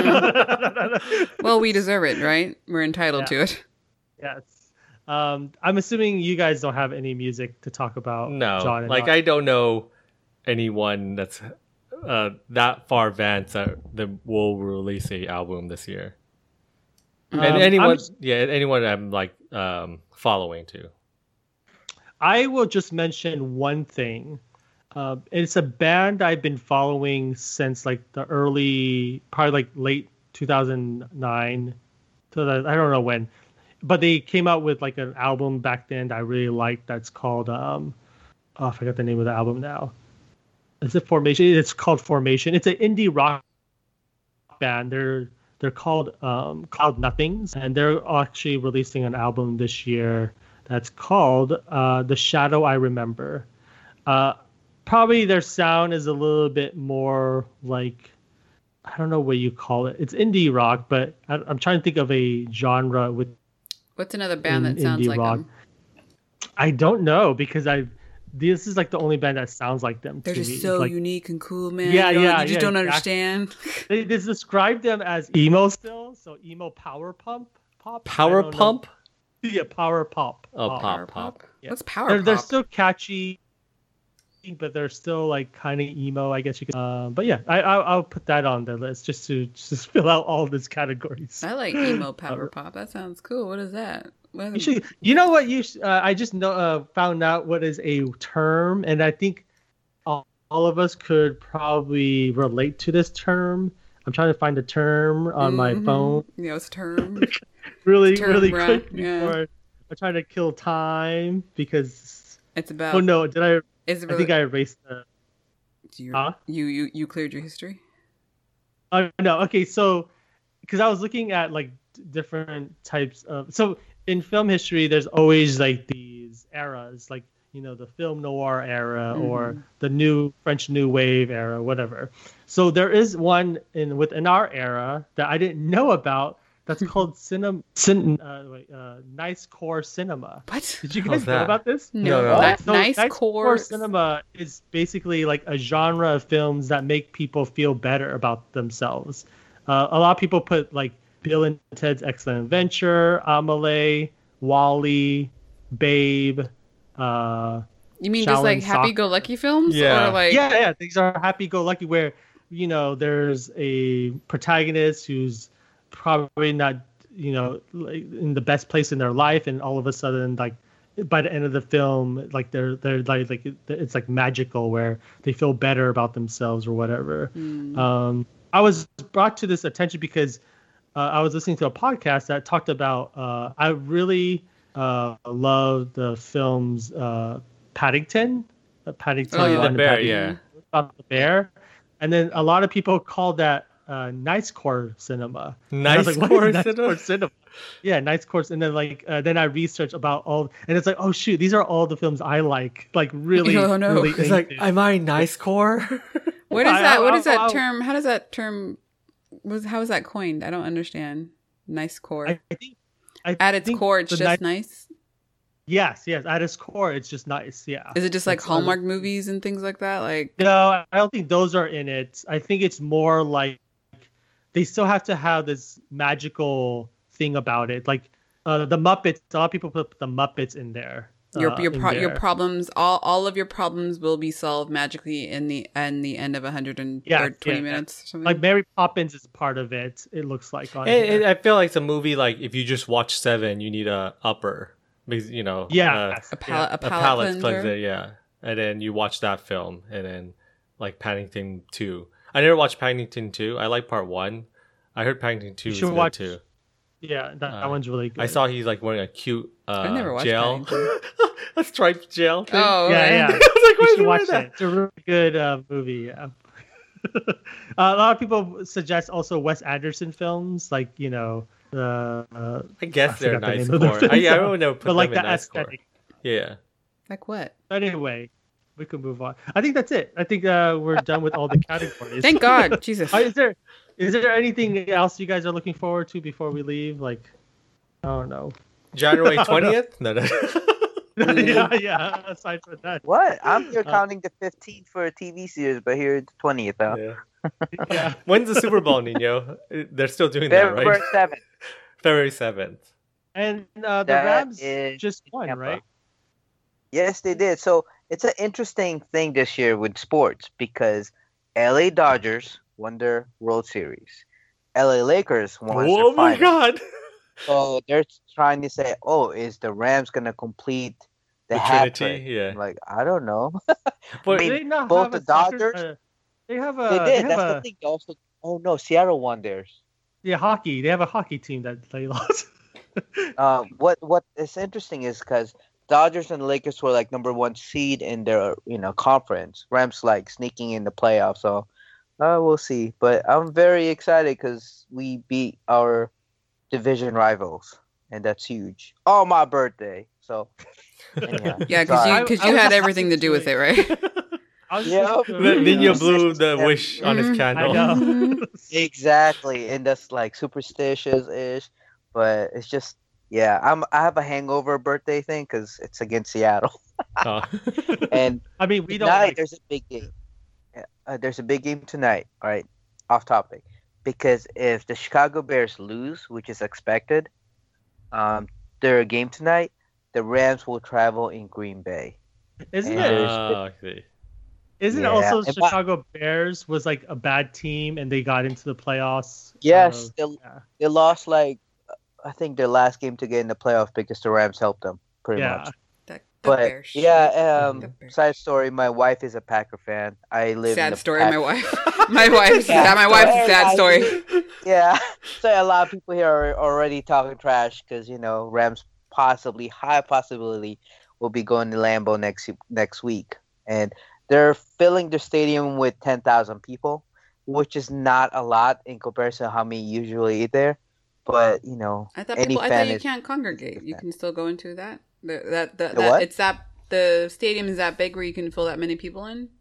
Well, we deserve it, right? We're entitled Yeah. to it. yes. Um, I'm assuming you guys don't have any music to talk about. No, John and like I don't know anyone that's uh, that far advanced that, that will release a album this year. Um, and anyone, I'm- yeah, anyone I'm like um, following too. I will just mention one thing. Uh, it's a band I've been following since like the early, probably like late two thousand nine to the, I don't know when, but they came out with like an album back then that I really liked. That's called um, oh, I forgot the name of the album now. Is it Formation? It's called Formation. It's an indie rock band. They're they're called um, Cloud Nothings, and they're actually releasing an album this year that's called uh, The Shadow I Remember. Uh, probably their sound is a little bit more like, I don't know what you call it. It's indie rock, but I, I'm trying to think of a genre with. What's another band In- that sounds indie like rock. them? I don't know because I. This is like the only band that sounds like them. They're to just me. so Like, unique and cool, man. Yeah, you don't, yeah, You just yeah, don't exactly. understand. They, they describe them as emo still, so emo power pump pop. I Power don't know. Pump? Yeah, power pop. Oh, pop. pop, pop. Yeah. What's power They're, pop? they're still catchy, but they're still like kind of emo, I guess you could. Uh, but yeah, I, I I'll put that on the list just to just fill out all these categories. I like emo power pop. That sounds cool. What is that? What You should, you know what you? sh- Uh, I just know uh, found out what is a term, and I think all, all of us could probably relate to this term. I'm trying to find a term on my Mhm. phone You know, it's a term. really, Term really rap, quick yeah. before I try to kill time because. It's about. Oh no! Did I? Is it I think I erased the. you, Huh? you you you cleared your history. Oh no! Okay, so because I was looking at like d- different types of so in film history, there's always like these eras, like you know the film noir era or Mhm. the new French New Wave era, whatever. So there is one in within our era that I didn't know about. That's called cinema, cin, uh, wait, uh, nice core cinema. What? Did you How's guys know that? about this? No, no. Ni- So nice, nice core. cinema is basically like a genre of films that make people feel better about themselves. Uh, a lot of people put like Bill and Ted's Excellent Adventure, Amelie, Wall-E, Babe. Uh, You mean just like Shaolin happy go lucky films? Yeah. Or like yeah, yeah, these are happy-go-lucky where you know there's a protagonist who's probably not you know like, in the best place in their life, and all of a sudden like by the end of the film like they're they're like like it's like magical where they feel better about themselves or whatever. Mm. Um, I was brought to this attention because uh, I was listening to a podcast that talked about. Uh, I really uh, love the films uh, Paddington, uh, Paddington, Oh, yeah, One the and bear, Paddington, yeah. about the bear, and then a lot of people call that uh, nice core cinema. And I was Nice like, what is core nice cinema? core cinema? Yeah, nice course, and then like uh, then I researched about all, and it's like, oh shoot, these are all the films I like, like really, Oh, no. really. It's like, into. am I nice core? What is I- that? I- What is I- that I- term? How does that term was how is that coined? I don't understand. Nice core. I, I think I At its think core, it's the just ni- nice. Yes, yes. At its core, it's just nice. Yeah. Is it just like That's, uh, Hallmark movies and things like that? Like No, I don't think those are in it. I think it's more like they still have to have this magical thing about it. Like uh, the Muppets. A lot of people put the Muppets in there. your uh, your in pro- your there. problems, all all of your problems will be solved magically in the in the end of one hundred twenty Yeah, yeah, minutes or something. Like Mary Poppins is part of it. It looks like on And, here. and I feel like it's a movie like if you just watch Seven, you need a upper, because you know, yeah, uh, a palate yeah. a a palate, palate cleanser. cleanser, yeah. And then you watch that film, and then like Paddington Two. I never watched Paddington Two. I like part one. I heard Paddington Two You is should good watch- too. Yeah, that, Uh, that one's really good. I saw he's like wearing a cute uh, I never watched gel, Paddington. a striped gel thing. Oh, Yeah, okay. yeah. I was like, You why is should he watch wearing that. It's a really good uh, movie. Yeah. uh, a lot of people suggest also Wes Anderson films, like you know the. Uh, I guess I they're forgot the nice name of the core. film, I, yeah, I so- would never put but like them the in nice core. aesthetic. Yeah. Like what? But anyway, we could move on. I think that's it. I think uh, we're done with all the categories. Thank God, Jesus. Uh, is there is there anything else you guys are looking forward to before we leave? Like, I don't know. January twentieth? No, no. yeah, yeah. Aside from that, What? I'm here Uh, counting the fifteenth for a T V series, but here it's the twentieth. Huh? Yeah. yeah. When's the Super Bowl, Nino? They're still doing that, February right? seventh. February seventh. And uh, the That Rams is just in won, Tampa. right? Yes, they did. So it's an interesting thing this year with sports because L A Dodgers won their World Series. L A Lakers won Oh their my final. God! So they're trying to say, oh, is the Rams going to complete the, The hat Trinity, trick? yeah. I'm like, I don't know. But mean, They not both have the a soccer- Dodgers- uh, they have a. they They did. have That's a the thing. They also, oh, no, Seattle won theirs. yeah hockey. They have a hockey team that they lost. Um, what what is interesting is because Dodgers and Lakers were like number one seed in their you know conference. Rams like sneaking in the playoffs, so uh, we'll see. But I'm very excited because we beat our division rivals, and that's huge. Oh, my birthday! So anyhow, Yeah, because sorry. you because I- you I had was everything to do with it, right? I was Yeah. just- Then- Nino Yeah. blew the wish on his Mhm. I candle. know. Exactly, and that's like superstitious ish, but it's just yeah. I'm I have a hangover birthday thing because it's against Seattle, Oh. and I mean, we don't. tonight Like, there's a big game. Yeah, Uh, there's a big game tonight. All right, off topic, because if the Chicago Bears lose, which is expected, um, their game tonight, the Rams will travel in Green Bay. isn't Yeah. it? Oh, I see. Isn't Yeah, it also and my- Chicago Bears was like a bad team and they got into the playoffs? Yes, Uh, they, yeah. they lost like I think their last game to get in the playoff because the Rams helped them pretty Yeah. much. The, the But Bears. yeah, um, The Bears. side story. My wife is a Packer fan. I live in Sad the story. Pack- My wife. My wife. Yeah. Yeah, my wife's a sad I- story. Yeah, so a lot of people here are already talking trash because you know Rams possibly, high possibility, will be going to Lambeau next next week, and they're filling their stadium with ten thousand people, which is not a lot in comparison to how many usually eat there. But you know, I thought any people. I fan thought you is- can't congregate. You can still go into that. The, that the, The that what? it's that the stadium is that big where you can fill that many people in.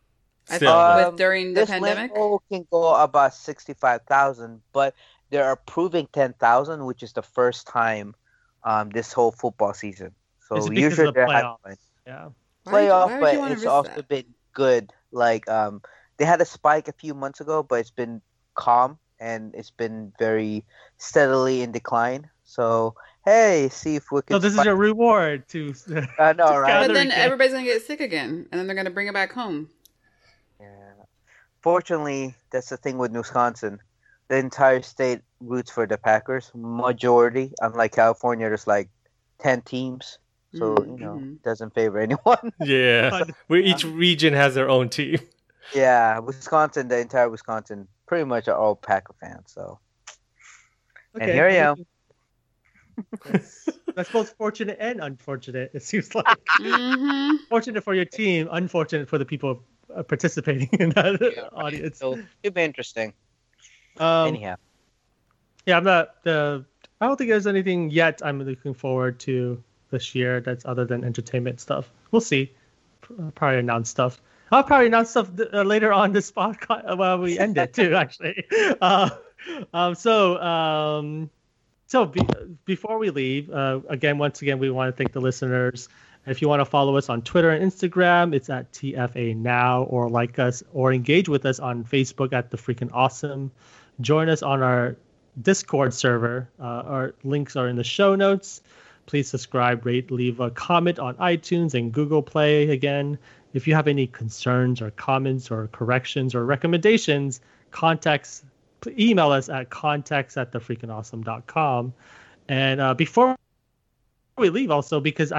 I Still, thought but- with during the this pandemic. Lambeau can go about sixty-five thousand, but they're approving ten thousand, which is the first time um, this whole football season. So Is it because usually of the they're playoffs? having Yeah. Why would you- playoff, why would but you wanna it's risk also that? been good. Like um, they had a spike a few months ago, but it's been calm and it's been very steadily in decline. So hey, see if we can. So this is spike- your reward to. I know, to right? But gather then again. everybody's gonna get sick again, and then they're gonna bring it back home. Yeah. Fortunately, that's the thing with Wisconsin. The entire state roots for the Packers. Majority, unlike California, there's like ten teams, so Mm, you know mhm. it doesn't favor anyone. Yeah. But- Where each region has their own team. Yeah, Wisconsin, the entire Wisconsin, pretty much are all Packer fans. So And here I am. That's, that's both fortunate and unfortunate. It seems like hmm fortunate for your team, unfortunate for the people uh, participating in that Yeah. audience. so it'd be interesting. Um, Anyhow, yeah, I'm not the. I don't think there's anything yet I'm looking forward to this year that's other than entertainment stuff. We'll see. I'll probably announce stuff. I'll probably announce stuff th- uh, later on this podcast while we end it too. Actually, uh, um, so um, so be, before we leave, uh, again, once again, we want to thank the listeners. If you want to follow us on Twitter and Instagram, it's at T F A Now, or like us or engage with us on Facebook at The Freaking Awesome. Join us on our Discord server. Uh, our links are in the show notes. Please subscribe, rate, leave a comment on iTunes and Google Play. Again, if you have any concerns or comments or corrections or recommendations, contacts, email us at contacts at the freaking awesome dot com. And uh, before we leave, also, because I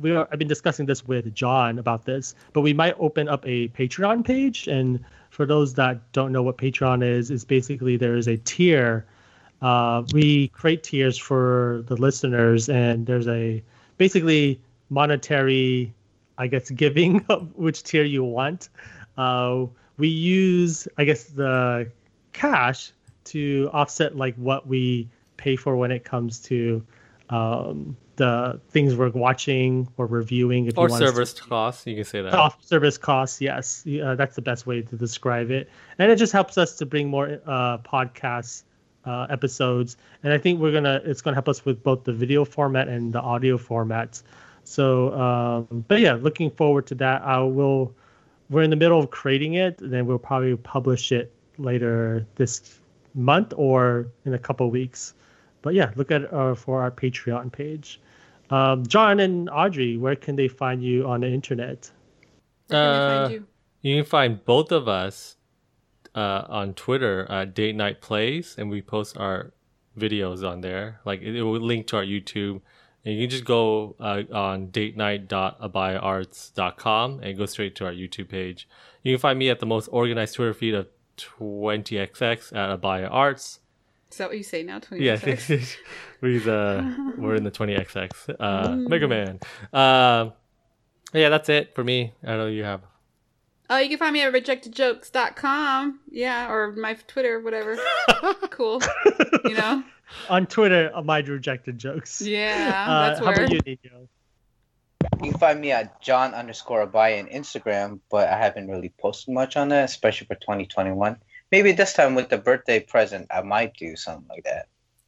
we are, I've been discussing this with John about this, but we might open up a Patreon page. And for those that don't know what Patreon is, is basically there is a tier. Uh, we create tiers for the listeners, and there's a basically monetary, I guess, giving of which tier you want. Uh, we use, I guess, the cash to offset like what we pay for when it comes to um, the things we're watching or reviewing. If or you want service to, costs, you can say that. Off service costs, yes, uh, that's the best way to describe it, and it just helps us to bring more uh, podcasts uh, episodes. And I think we're gonna, it's gonna help us with both the video format and the audio formats. So, um, but yeah, looking forward to that. I will. We're in the middle of creating it, and then we'll probably publish it later this month or in a couple of weeks. But yeah, look at uh, for our Patreon page. Um, John and Audrey, where can they find you on the internet? Where can they Uh, find you? You can find both of us uh, on Twitter at Date Night Plays, and we post our videos on there. Like it, it will link to our YouTube, and you can just go uh, on date night dot abaya arts dot com and go straight to our YouTube page. You can find me at the most organized Twitter feed of twenty X X at Abaya Arts. Is that what you say now? twenty Yeah, seconds? we're uh, we're in the twenty X X. Uh, Mega Man. Uh, yeah, that's it for me. I know you have. Oh, you can find me at rejected jokes dot com. Yeah, or my Twitter, whatever. Cool. You know? On Twitter, uh, my rejected jokes. Yeah, Uh, that's how where. about you, Nico? You can find me at John underscore Abaya on Instagram, but I haven't really posted much on that, especially for twenty twenty-one. Maybe this time with the birthday present, I might do something like that.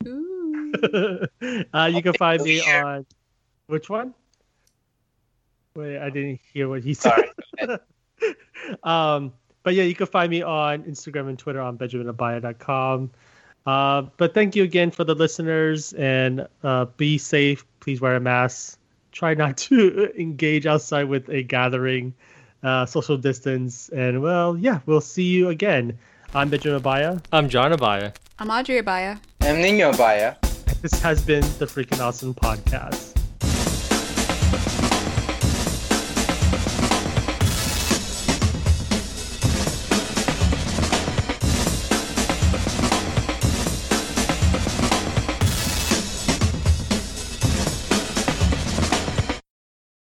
Ooh. uh, you can find me Here. on which one? Wait, I didn't hear what he said. Sorry. Go ahead. um, but yeah, you can find me on Instagram and Twitter on benjamin abaya dot com. Uh, but thank you again for the listeners, and uh, be safe. Please wear a mask. Try not to engage outside with a gathering, uh, social distance, and well, yeah, we'll see you again. I'm Benjamin Abaya. I'm John Abaya. I'm Audrey Abaya. I'm Nino Abaya. This has been the Freaking Awesome Podcast.